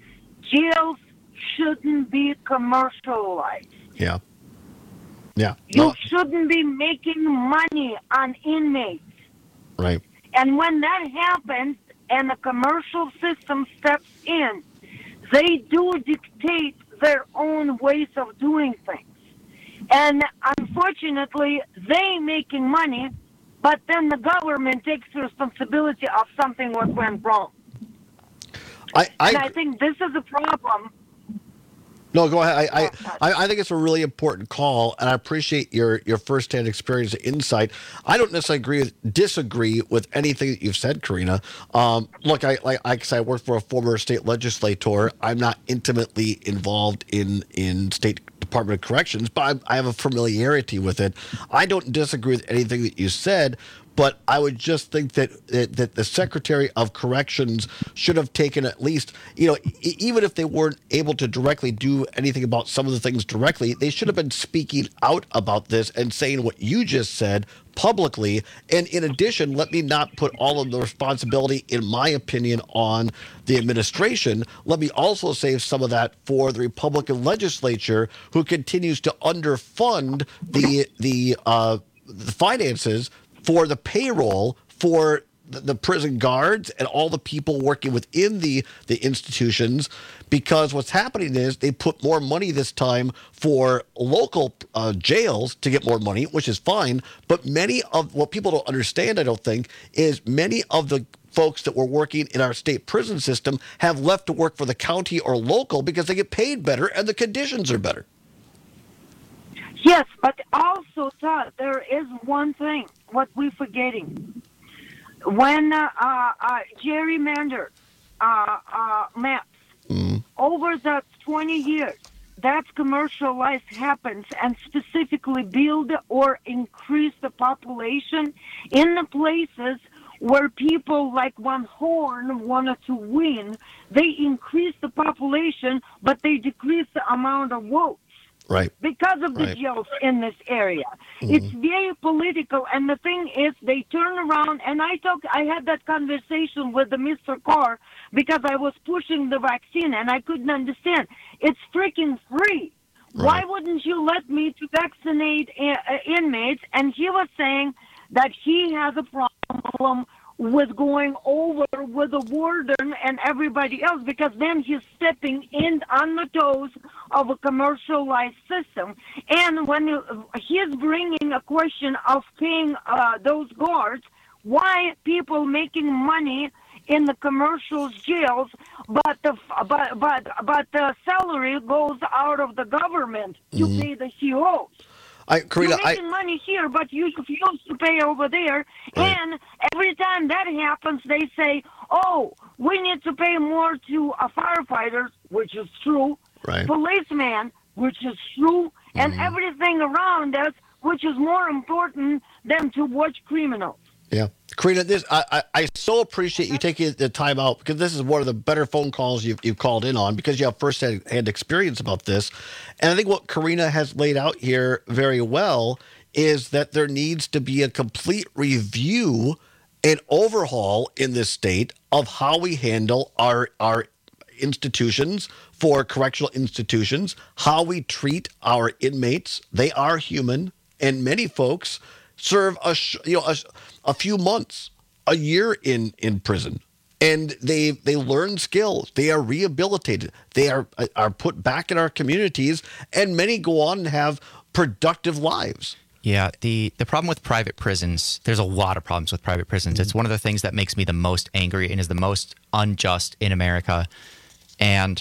Jails shouldn't be commercialized. Yeah, yeah. You no. shouldn't be making money on inmates. Right. And when that happens and the commercial system steps in, they do dictate their own ways of doing things. And unfortunately, they making money, but then the government takes responsibility of something what went wrong. I, I, and I think this is a problem. No, go ahead. I, I, I think it's a really important call, and I appreciate your, your firsthand experience and insight. I don't necessarily agree with, disagree with anything that you've said, Karina. Um, look, I like I, I work for a former state legislator. I'm not intimately involved in, in state Department of Corrections, but I, I have a familiarity with it. I don't disagree with anything that you said, but I would just think that, that that the Secretary of Corrections should have taken at least, you know, e- even if they weren't able to directly do anything about some of the things directly, they should have been speaking out about this and saying what you just said publicly. And in addition, let me not put all of the responsibility, in my opinion, on the administration. Let me also save some of that for the Republican legislature, who continues to underfund the the uh, the finances for the payroll for the, the prison guards and all the people working within the, the institutions, because what's happening is they put more money this time for local uh, jails to get more money, which is fine. But many of what people don't understand, I don't think, is many of the folks that were working in our state prison system have left to work for the county or local because they get paid better and the conditions are better. Yes, but also, Todd, there is one thing, what we're forgetting. When uh, uh, uh, gerrymander uh, uh, maps, mm. over the twenty years, that commercialized happens and specifically build or increase the population in the places where people like Van Horn wanted to win. They increase the population, but they decrease the amount of votes. Right. Because of the right. jails in this area. Mm-hmm. It's very political, and the thing is, they turn around, and I talk, I had that conversation with the Mister Carr because I was pushing the vaccine, and I couldn't understand. It's freaking free. Right. Why wouldn't you let me to vaccinate uh, inmates? And he was saying that he has a problem with going over with the warden and everybody else, because then he's stepping in on the toes of a commercialized system. And when he's bringing a question of paying uh, those guards, why people making money in the commercial jails, but the but but but the salary goes out of the government to mm-hmm. pay the C Os. I, Karina, You're making I, money here, but you refuse to pay over there. Right. And every time that happens, they say, oh, we need to pay more to a firefighter, which is true, right. policeman, which is true, mm-hmm. and everything around us, which is more important than to watch criminals. Yeah. Karina, this I, I, I so appreciate you taking the time out, because this is one of the better phone calls you've, you've called in on, because you have first-hand experience about this. And I think what Karina has laid out here very well is that there needs to be a complete review and overhaul in this state of how we handle our our institutions for correctional institutions, how we treat our inmates. They are human, and many folks serve a you know a, a few months, a year in, in prison, and they they learn skills. They are rehabilitated. They are are put back in our communities, and many go on and have productive lives. Yeah, the, the problem with private prisons, there's a lot of problems with private prisons. Mm-hmm. It's one of the things that makes me the most angry and is the most unjust in America. And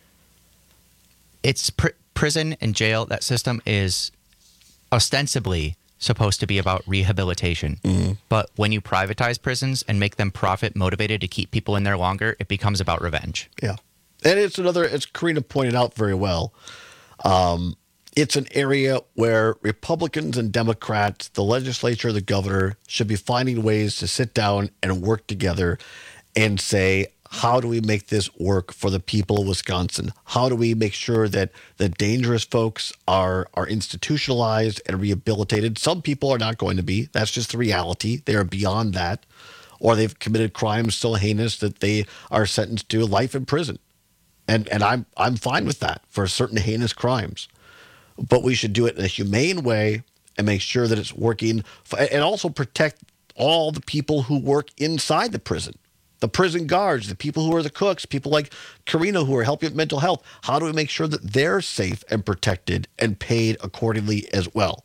it's pr- prison and jail, that system is ostensibly supposed to be about rehabilitation. Mm-hmm. But when you privatize prisons and make them profit motivated to keep people in there longer, it becomes about revenge. Yeah. And it's another, as Karina pointed out very well, um, it's an area where Republicans and Democrats, the legislature, the governor, should be finding ways to sit down and work together and say, how do we make this work for the people of Wisconsin? How do we make sure that the dangerous folks are are institutionalized and rehabilitated? Some people are not going to be. That's just the reality. They are beyond that. Or they've committed crimes so heinous that they are sentenced to life in prison. And and I'm I'm fine with that for certain heinous crimes. But we should do it in a humane way and make sure that it's working, for, and also protect all the people who work inside the prison. The prison guards, the people who are the cooks, people like Karina who are helping with mental health. How do we make sure that they're safe and protected and paid accordingly as well?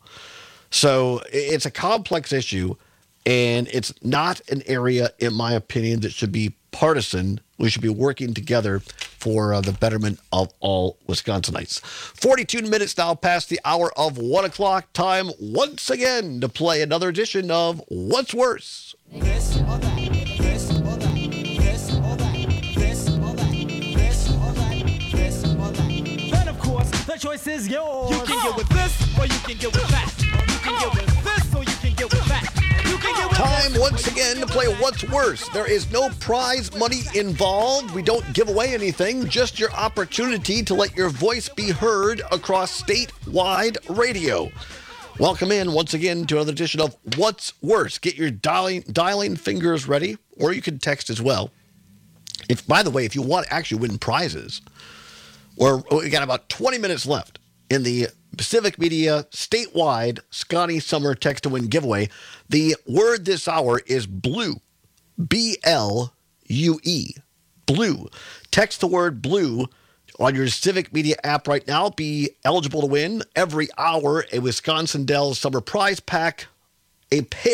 So it's a complex issue, and it's not an area, in my opinion, that should be partisan. We should be working together for uh, the betterment of all Wisconsinites. forty-two minutes now past the hour of one o'clock. Time once again to play another edition of What's Worse? This or that, this or that, this or that, this or that, this or that, this or that. And of course, the choice is yours. You can get with this or you can get with that. You can get with this or you can get with that. You can get with Time once again to play What's Worse. There is no prize money involved. We don't give away anything, just your opportunity to let your voice be heard across statewide radio. Welcome in once again to another edition of What's Worse. Get your dialing, dialing fingers ready, or you can text as well. If, by the way, if you want to actually win prizes, we're, we got about twenty minutes left in the Civic Media statewide Scotty Summer Text to Win giveaway. The word this hour is blue, B L U E, blue. Text the word blue on your Civic Media app right now. Be eligible to win every hour a Wisconsin Dells Summer Prize Pack, a pair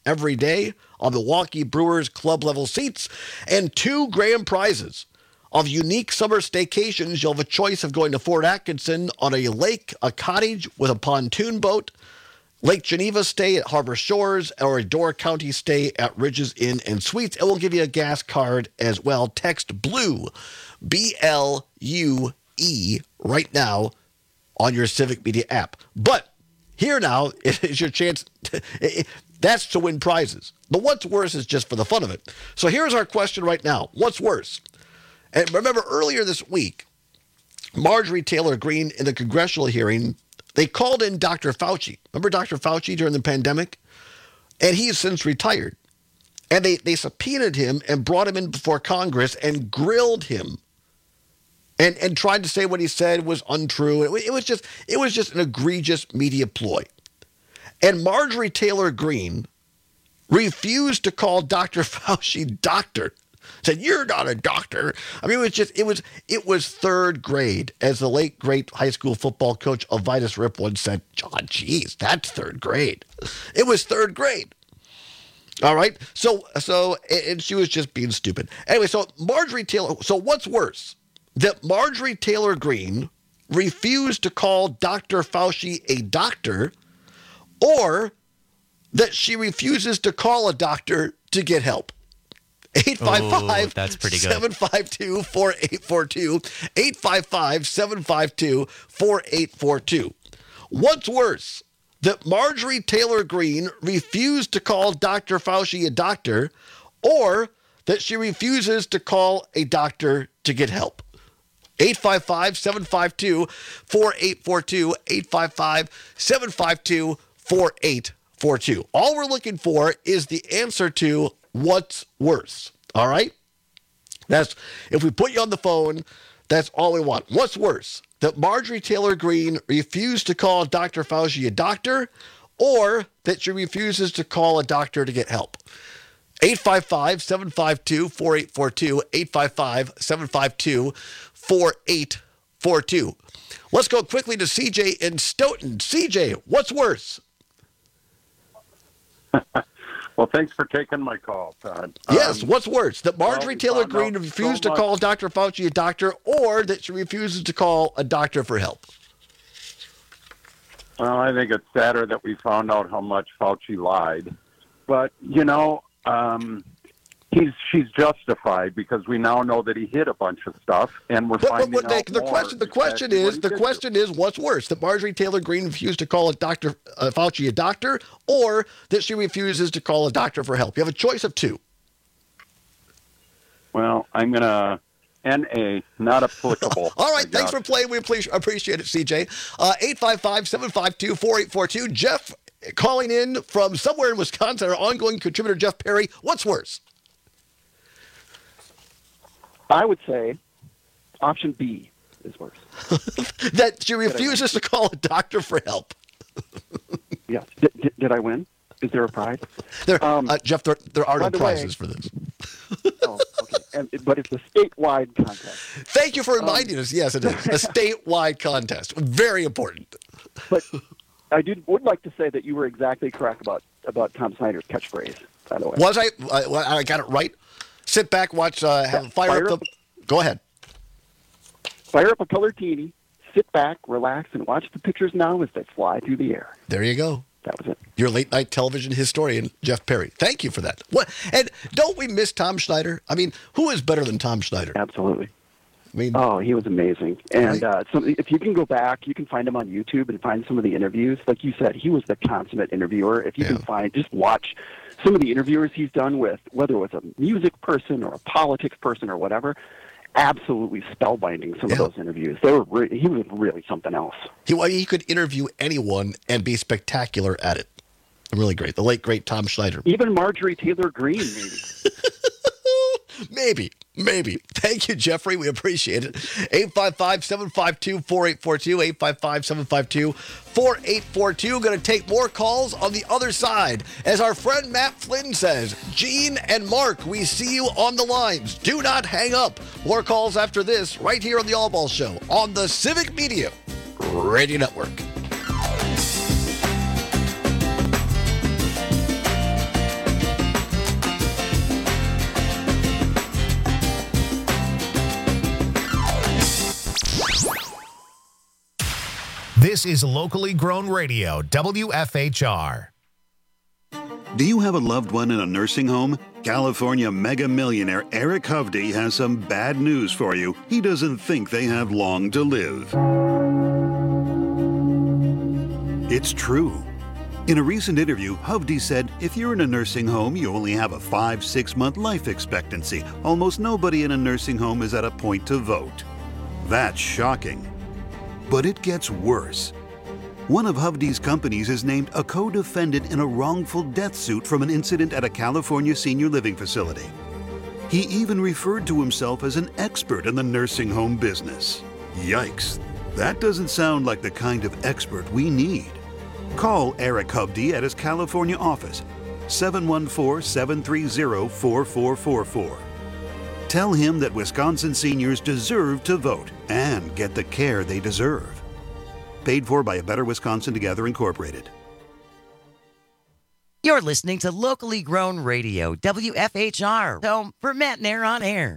every day on Milwaukee Brewers club-level seats, and two grand prizes of unique summer staycations. You'll have a choice of going to Fort Atkinson on a lake, a cottage with a pontoon boat, Lake Geneva stay at Harbor Shores, or a Door County stay at Ridges Inn and Suites. And we'll give you a gas card as well. Text BLUE, B L U E, right now on your Civic Media app. But here now is your chance. To, that's to win prizes. But what's worse is just for the fun of it. So here's our question right now. What's worse? And remember, earlier this week, Marjorie Taylor Greene in the congressional hearing, they called in Doctor Fauci. Remember Doctor Fauci during the pandemic? And he has since retired. And they, they subpoenaed him and brought him in before Congress and grilled him and, and tried to say what he said was untrue. It, it was just it was just an egregious media ploy. And Marjorie Taylor Greene refused to call Doctor Fauci doctor. Said, "You're not a doctor." I mean, it was just, it was, it was third grade. As the late, great high school football coach Elvitus Rip once said, "John, geez, that's third grade." It was third grade. All right. So, so, and she was just being stupid. Anyway, so Marjorie Taylor, so what's worse? That Marjorie Taylor Greene refused to call Doctor Fauci a doctor, or that she refuses to call a doctor to get help? eight five five, seven five two, four eight four two, eight five five, seven five two, four eight four two. What's worse, that Marjorie Taylor Greene refused to call Doctor Fauci a doctor, or that she refuses to call a doctor to get help? eight five five, seven five two, four eight four two, eight five five, seven five two, four eight four two. All we're looking for is the answer to what's worse. All right? That's, if we put you on the phone, that's all we want. What's worse? That Marjorie Taylor Greene refused to call Doctor Fauci a doctor, or that she refuses to call a doctor to get help? eight five five, seven five two, four eight four two, eight five five, seven five two, four eight four two. Let's go quickly to C J in Stoughton. C J, what's worse? Well, thanks for taking my call, Todd. Yes, um, what's worse? That Marjorie well, we Taylor Greene out refused so to call much- Doctor Fauci a doctor, or that she refuses to call a doctor for help? Well, I think it's sadder that we found out how much Fauci lied. But, you know, um, he's she's justified because we now know that he hid a bunch of stuff, and we're But, but, finding but out the, the more question, the question exactly what is, he the did. question is, what's worse? That Marjorie Taylor Greene refused to call a doctor uh, Fauci a doctor, or that she refuses to call a doctor for help? You have a choice of two. Well, I'm going to N A, not applicable. All right, I thanks guess. for playing. We appreciate appreciate it, C J. Uh, eight five five, seven five two, four eight four two. Jeff calling in from somewhere in Wisconsin, our ongoing contributor, Jeff Perry. What's worse? I would say option B is worse. That she refuses to call a doctor for help. Yes. Did, did, did I win? Is there a prize? There, uh, Jeff, there, there are by no the prizes way- for this. Oh, okay. And, but it's a statewide contest. Thank you for reminding us. Yes, it is. A statewide contest. Very important. But I did would like to say that you were exactly correct about, about Tom Snyder's catchphrase, by the way. Was I? I, I got it right? Sit back, watch, uh, have, fire, Fire up the... Go ahead. Fire up a Colortini, sit back, relax, and watch the pictures now as they fly through the air. There you go. That was it. Your late night television historian, Jeff Perry. Thank you for that. What? And don't we miss Tom Schneider? I mean, who is better than Tom Schneider? Absolutely. I mean, oh, he was amazing. And uh, so if you can go back, you can find him on YouTube and find some of the interviews. Like you said, he was the consummate interviewer. If you Yeah. can find, just watch some of the interviewers he's done with, whether it was a music person or a politics person or whatever. Absolutely spellbinding. Some of those interviews. They were. Re- he was really something else. He, well, he could interview anyone and be spectacular at it. Really great. The late, great Tom Schneider. Even Marjorie Taylor Greene, maybe. Maybe. Maybe. Thank you, Jeffrey. We appreciate it. eight five five, seven five two, four eight four two, eight five five, seven five two, four eight four two. Going to take more calls on the other side. As our friend Matt Flynn says, Gene and Mark, we see you on the lines. Do not hang up. More calls after this right here on the All Ball Show on the Civic Media Radio Network. This is locally grown radio, W F H R. Do you have a loved one in a nursing home? California mega millionaire Eric Hovde has some bad news for you. He doesn't think they have long to live. It's true. In a recent interview, Hovde said, if you're in a nursing home, you only have a five, six month life expectancy. Almost nobody in a nursing home is at a point to vote. That's shocking. But it gets worse. One of Hovde's companies is named a co-defendant in a wrongful death suit from an incident at a California senior living facility. He even referred to himself as an expert in the nursing home business. Yikes. That doesn't sound like the kind of expert we need. Call Eric Hovde at his California office, seven one four, seven three zero, four four four four. Tell him that Wisconsin seniors deserve to vote and get the care they deserve. Paid for by A Better Wisconsin Together, Incorporated. You're listening to locally grown radio, W F H R, home for Matt and Air on Air.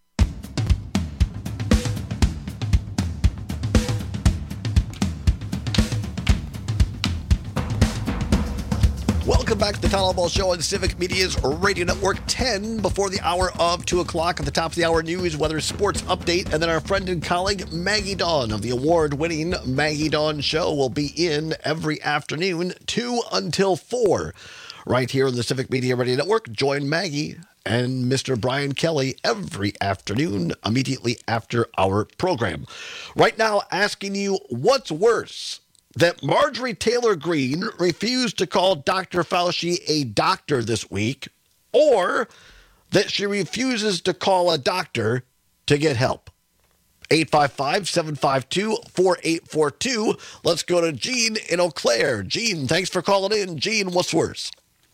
Welcome back to the Town Hall Ball Show on Civic Media's Radio Network. ten before the hour of two o'clock. At the top of the hour, news, weather, sports update, and then our friend and colleague Maggie Dawn of the award-winning Maggie Dawn Show will be in every afternoon, two until four, right here on the Civic Media Radio Network. Join Maggie and Mister Brian Kelly every afternoon, immediately after our program. Right now, asking you, what's worse? That Marjorie Taylor Greene refused to call Doctor Fauci a doctor this week, or that she refuses to call a doctor to get help. eight five five, seven five two, four eight four two. Let's go to Gene in Eau Claire. Gene, thanks for calling in. Gene, what's worse?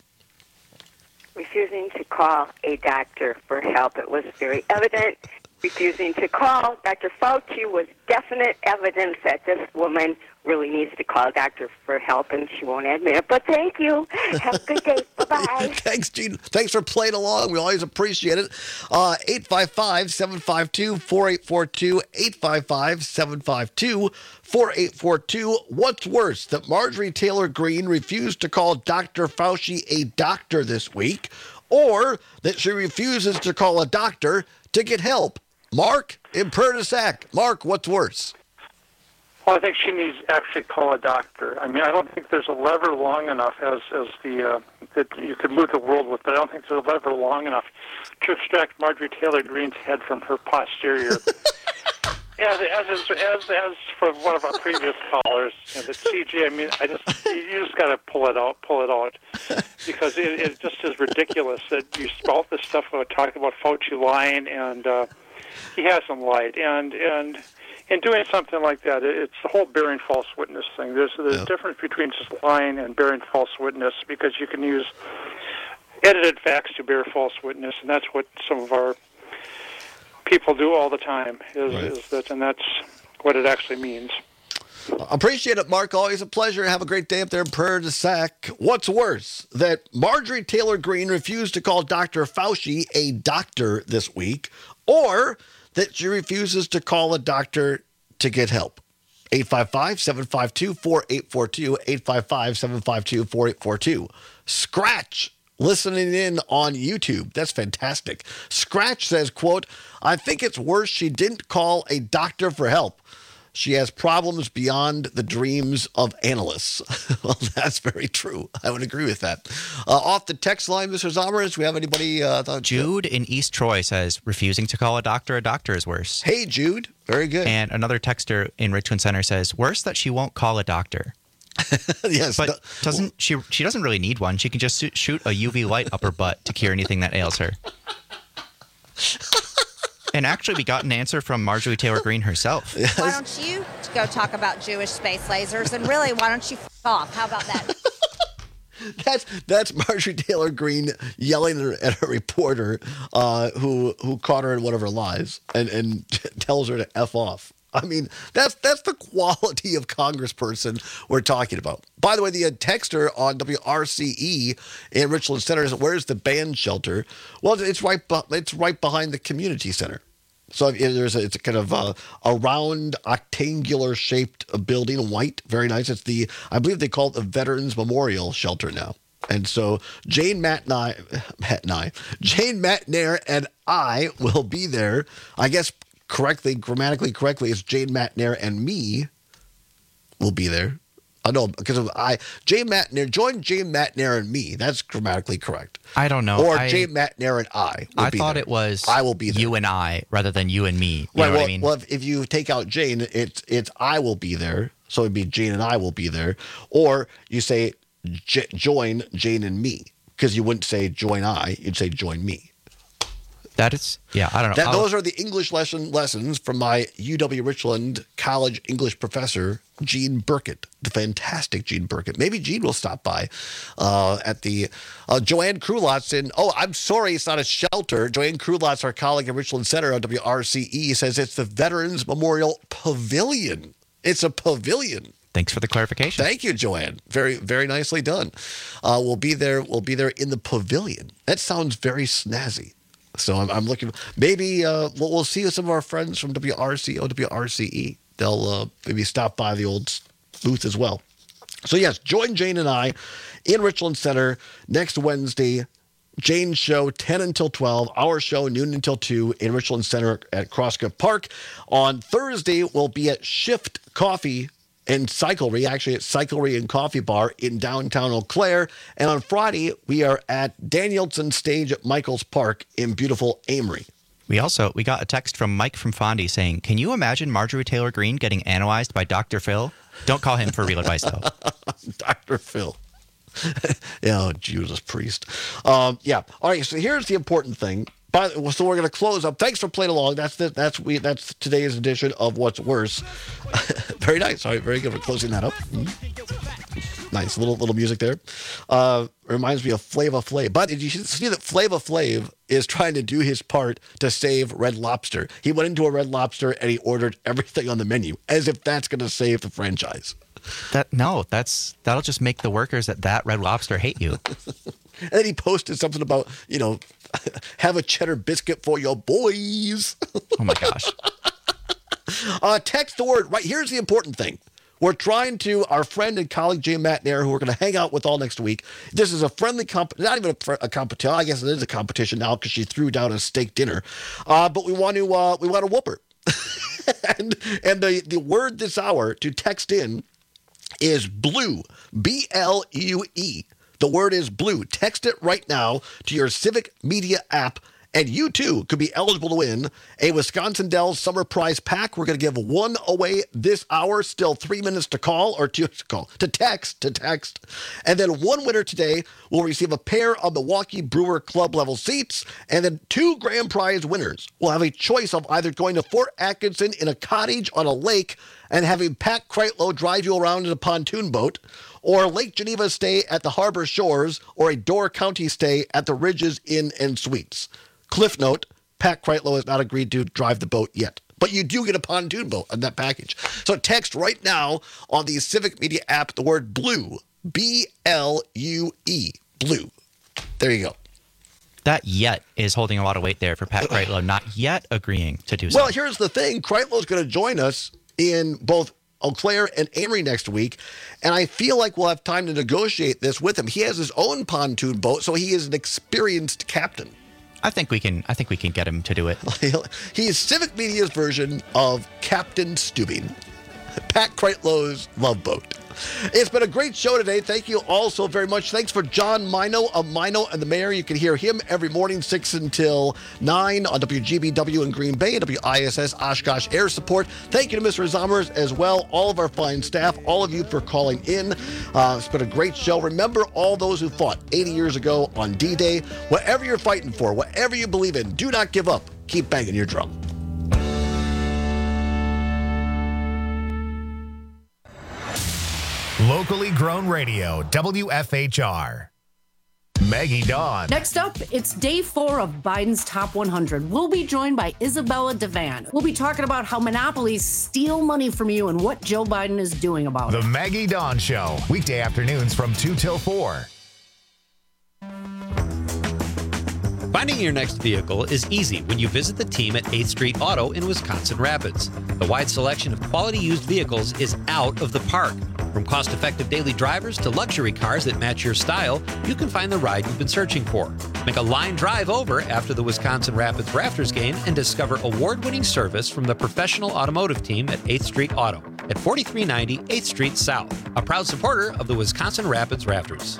Refusing to call a doctor for help. It was very evident. Refusing to call Doctor Fauci was definite evidence that this woman really needs to call a doctor for help, and she won't admit it. But thank you. Have a good day. Bye-bye. Thanks, Gene. Thanks for playing along. We always appreciate it. Uh, eight five five, seven five two, four eight four two, eight five five, seven five two, four eight four two. What's worse, that Marjorie Taylor Greene refused to call Doctor Fauci a doctor this week, or that she refuses to call a doctor to get help? Mark in Prairie du Sac. Mark, what's worse? Well, I think she needs to actually call a doctor. I mean, I don't think there's a lever long enough as as the uh, that you could move the world with, but I don't think there's a lever long enough to extract Marjorie Taylor Greene's head from her posterior. as, as as as as for one of our previous callers, you know, the C G. I mean, I just you just got to pull it out, pull it out, because it, it just is ridiculous that you spout this stuff about talking about Fauci lying, and uh, he hasn't lied, and and. In doing something like that, it's the whole bearing false witness thing. There's there's a difference between just lying and bearing false witness, because you can use edited facts to bear false witness, and that's what some of our people do all the time. Is, Right. is that, and that's what it actually means. Appreciate it, Mark. Always a pleasure. Have a great day up there in Prairie du Sac. What's worse, that Marjorie Taylor Greene refused to call Doctor Fauci a doctor this week, or that she refuses to call a doctor to get help? eight five five, seven five two, four eight four two, eight five five, seven five two, four eight four two. Scratch, listening in on YouTube. That's fantastic. Scratch says, quote, I think it's worse she didn't call a doctor for help. She has problems beyond the dreams of analysts. Well, that's very true. I would agree with that. Uh, off the text line, Mister Zommers, we have anybody? Uh, thought- Jude in East Troy says, refusing to call a doctor a doctor is worse. Hey, Jude. Very good. And another texter in Richmond Center says, worse that she won't call a doctor. Yes. But doesn't she she doesn't really need one. She can just shoot- shoot a U V light up her butt to cure anything that ails her. And actually, we got an answer from Marjorie Taylor Greene herself. Why don't you go talk about Jewish space lasers? And really, why don't you f off? How about that? That's that's Marjorie Taylor Greene yelling at, her, at a reporter uh, who who caught her in one of her lies and, and tells her to F off. I mean, that's that's the quality of congressperson we're talking about. By the way, the uh, texter on W R C E in Richland Center is, where's the band shelter? Well, it's right, bu- it's right behind the community center. So there's a, it's a kind of a, a round, octangular shaped building, white, very nice. It's the, I believe they call it the Veterans Memorial Shelter now. And so Jane Matt and I, Matt and I, Jane Matnair and I will be there. I guess correctly, grammatically correctly, it's Jane Matnair and me will be there. I know because of I Jane Matnair, join Jane Matnair and me. That's grammatically correct. I don't know. Or I, Jane Matnair and I. Will I be thought there. it was I will be there. you and I rather than you and me. You Right, know well, what I mean? well, if, if you take out Jane, it's it's I will be there. So it'd be Jane and I will be there. Or you say j- join Jane and me because you wouldn't say join I. You'd say join me. That is, yeah, I don't know. That, I'll- those are the English lesson lessons from my U W Richland College English professor, Gene Burkett, the fantastic Gene Burkett. Maybe Gene will stop by uh, at the uh, Joanne Krulotz in, oh, I'm sorry, it's not a shelter. Joanne Krulotz, our colleague at Richland Center on W R C E, says it's the Veterans Memorial Pavilion. It's a pavilion. Thanks for the clarification. Thank you, Joanne. Very, very nicely done. Uh, we'll be there. We'll be there in the pavilion. That sounds very snazzy. So I'm, I'm looking. Maybe uh, we'll, we'll see some of our friends from W R C O, W R C E. They'll uh, maybe stop by the old booth as well. So yes, join Jane and I in Richland Center next Wednesday. Jane's show ten until twelve. Our show noon until two in Richland Center at Crosscup Park. On Thursday, we'll be at Shift Coffee and Cyclery, actually at Cyclery and Coffee Bar in downtown Eau Claire. And on Friday, we are at Danielson Stage at Michaels Park in beautiful Amory. We also, we got a text from Mike from Fondy saying, can you imagine Marjorie Taylor Greene getting analyzed by Doctor Phil? Don't call him for real advice, though. Doctor Phil. Yeah, Judas Priest. Um, yeah. All right, so here's the important thing. By, so we're going to close up. Thanks for playing along. That's the, that's we that's today's edition of What's Worse. Very nice. All right, very good for closing that up. Mm-hmm. Nice little little music there. Uh, reminds me of Flava Flav. But did you see that Flava Flav is trying to do his part to save Red Lobster? He went into a Red Lobster and he ordered everything on the menu, as if that's going to save the franchise. That no, that's that'll just make the workers at that Red Lobster hate you. And then he posted something about, you know, have a cheddar biscuit for your boys. Oh my gosh. uh, text the word. Right, here's the important thing. We're trying to, our friend and colleague Jane Matnair, who we're going to hang out with all next week. This is a friendly, comp- not even a, a competition. I guess it is a competition now because she threw down a steak dinner. Uh, but we want to, uh, we want to whoop her. and and the, the word this hour to text in is blue, B L U E. The word is blue. Text it right now to your Civic Media app, and you too could be eligible to win a Wisconsin Dells Summer Prize Pack. We're going to give one away this hour. Still three minutes to call or to call to text to text, and then one winner today will receive a pair of Milwaukee Brewer Club level seats, and then two grand prize winners will have a choice of either going to Fort Atkinson in a cottage on a lake and having Pat Kreitlow drive you around in a pontoon boat, or Lake Geneva stay at the Harbor Shores, or a Door County stay at the Ridges Inn and Suites. Cliff note, Pat Kreitlow has not agreed to drive the boat yet, but you do get a pontoon boat on that package. So text right now on the Civic Media app the word blue, B L U E, blue. There you go. That yet is holding a lot of weight there for Pat Kreitlow not yet agreeing to do so. Well, here's the thing. Kreitlow's going to join us in both Eau Claire and Amory next week, and I feel like we'll have time to negotiate this with him. He has his own pontoon boat, so he is an experienced captain. I think we can. I think we can get him to do it. He is Civic Media's version of Captain Stubing, Pat Kreitlow's Love Boat. It's been a great show today. Thank you all so very much. Thanks for John Mino of Mino and the Mayor. You can hear him every morning, six until nine on W G B W in Green Bay and W I S S Oshkosh Air Support. Thank you to Mister Zommers as well, all of our fine staff, all of you for calling in. Uh, it's been a great show. Remember all those who fought eighty years ago on D-Day. Whatever you're fighting for, whatever you believe in, do not give up. Keep banging your drum. Locally grown radio, W F H R. Maggie Dawn. Next up, it's day four of Biden's Top one hundred. We'll be joined by Isabella Devan. We'll be talking about how monopolies steal money from you and what Joe Biden is doing about The it. Maggie Dawn Show, weekday afternoons from two till four. Finding your next vehicle is easy when you visit the team at eighth Street Auto in Wisconsin Rapids. The wide selection of quality used vehicles is out of the park. From cost-effective daily drivers to luxury cars that match your style, you can find the ride you've been searching for. Make a line drive over after the Wisconsin Rapids Rafters game and discover award-winning service from the professional automotive team at eighth Street Auto at forty-three ninety eighth Street South, a proud supporter of the Wisconsin Rapids Rafters.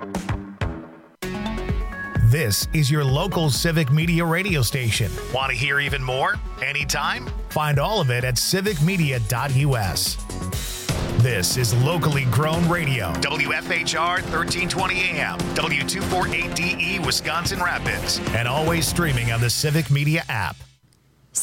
This is your local Civic Media radio station. Want to hear even more? Anytime? Find all of it at civic media dot u s. This is locally grown radio. W F H R thirteen twenty A M, W two forty-eight D E Wisconsin Rapids, and always streaming on the Civic Media app.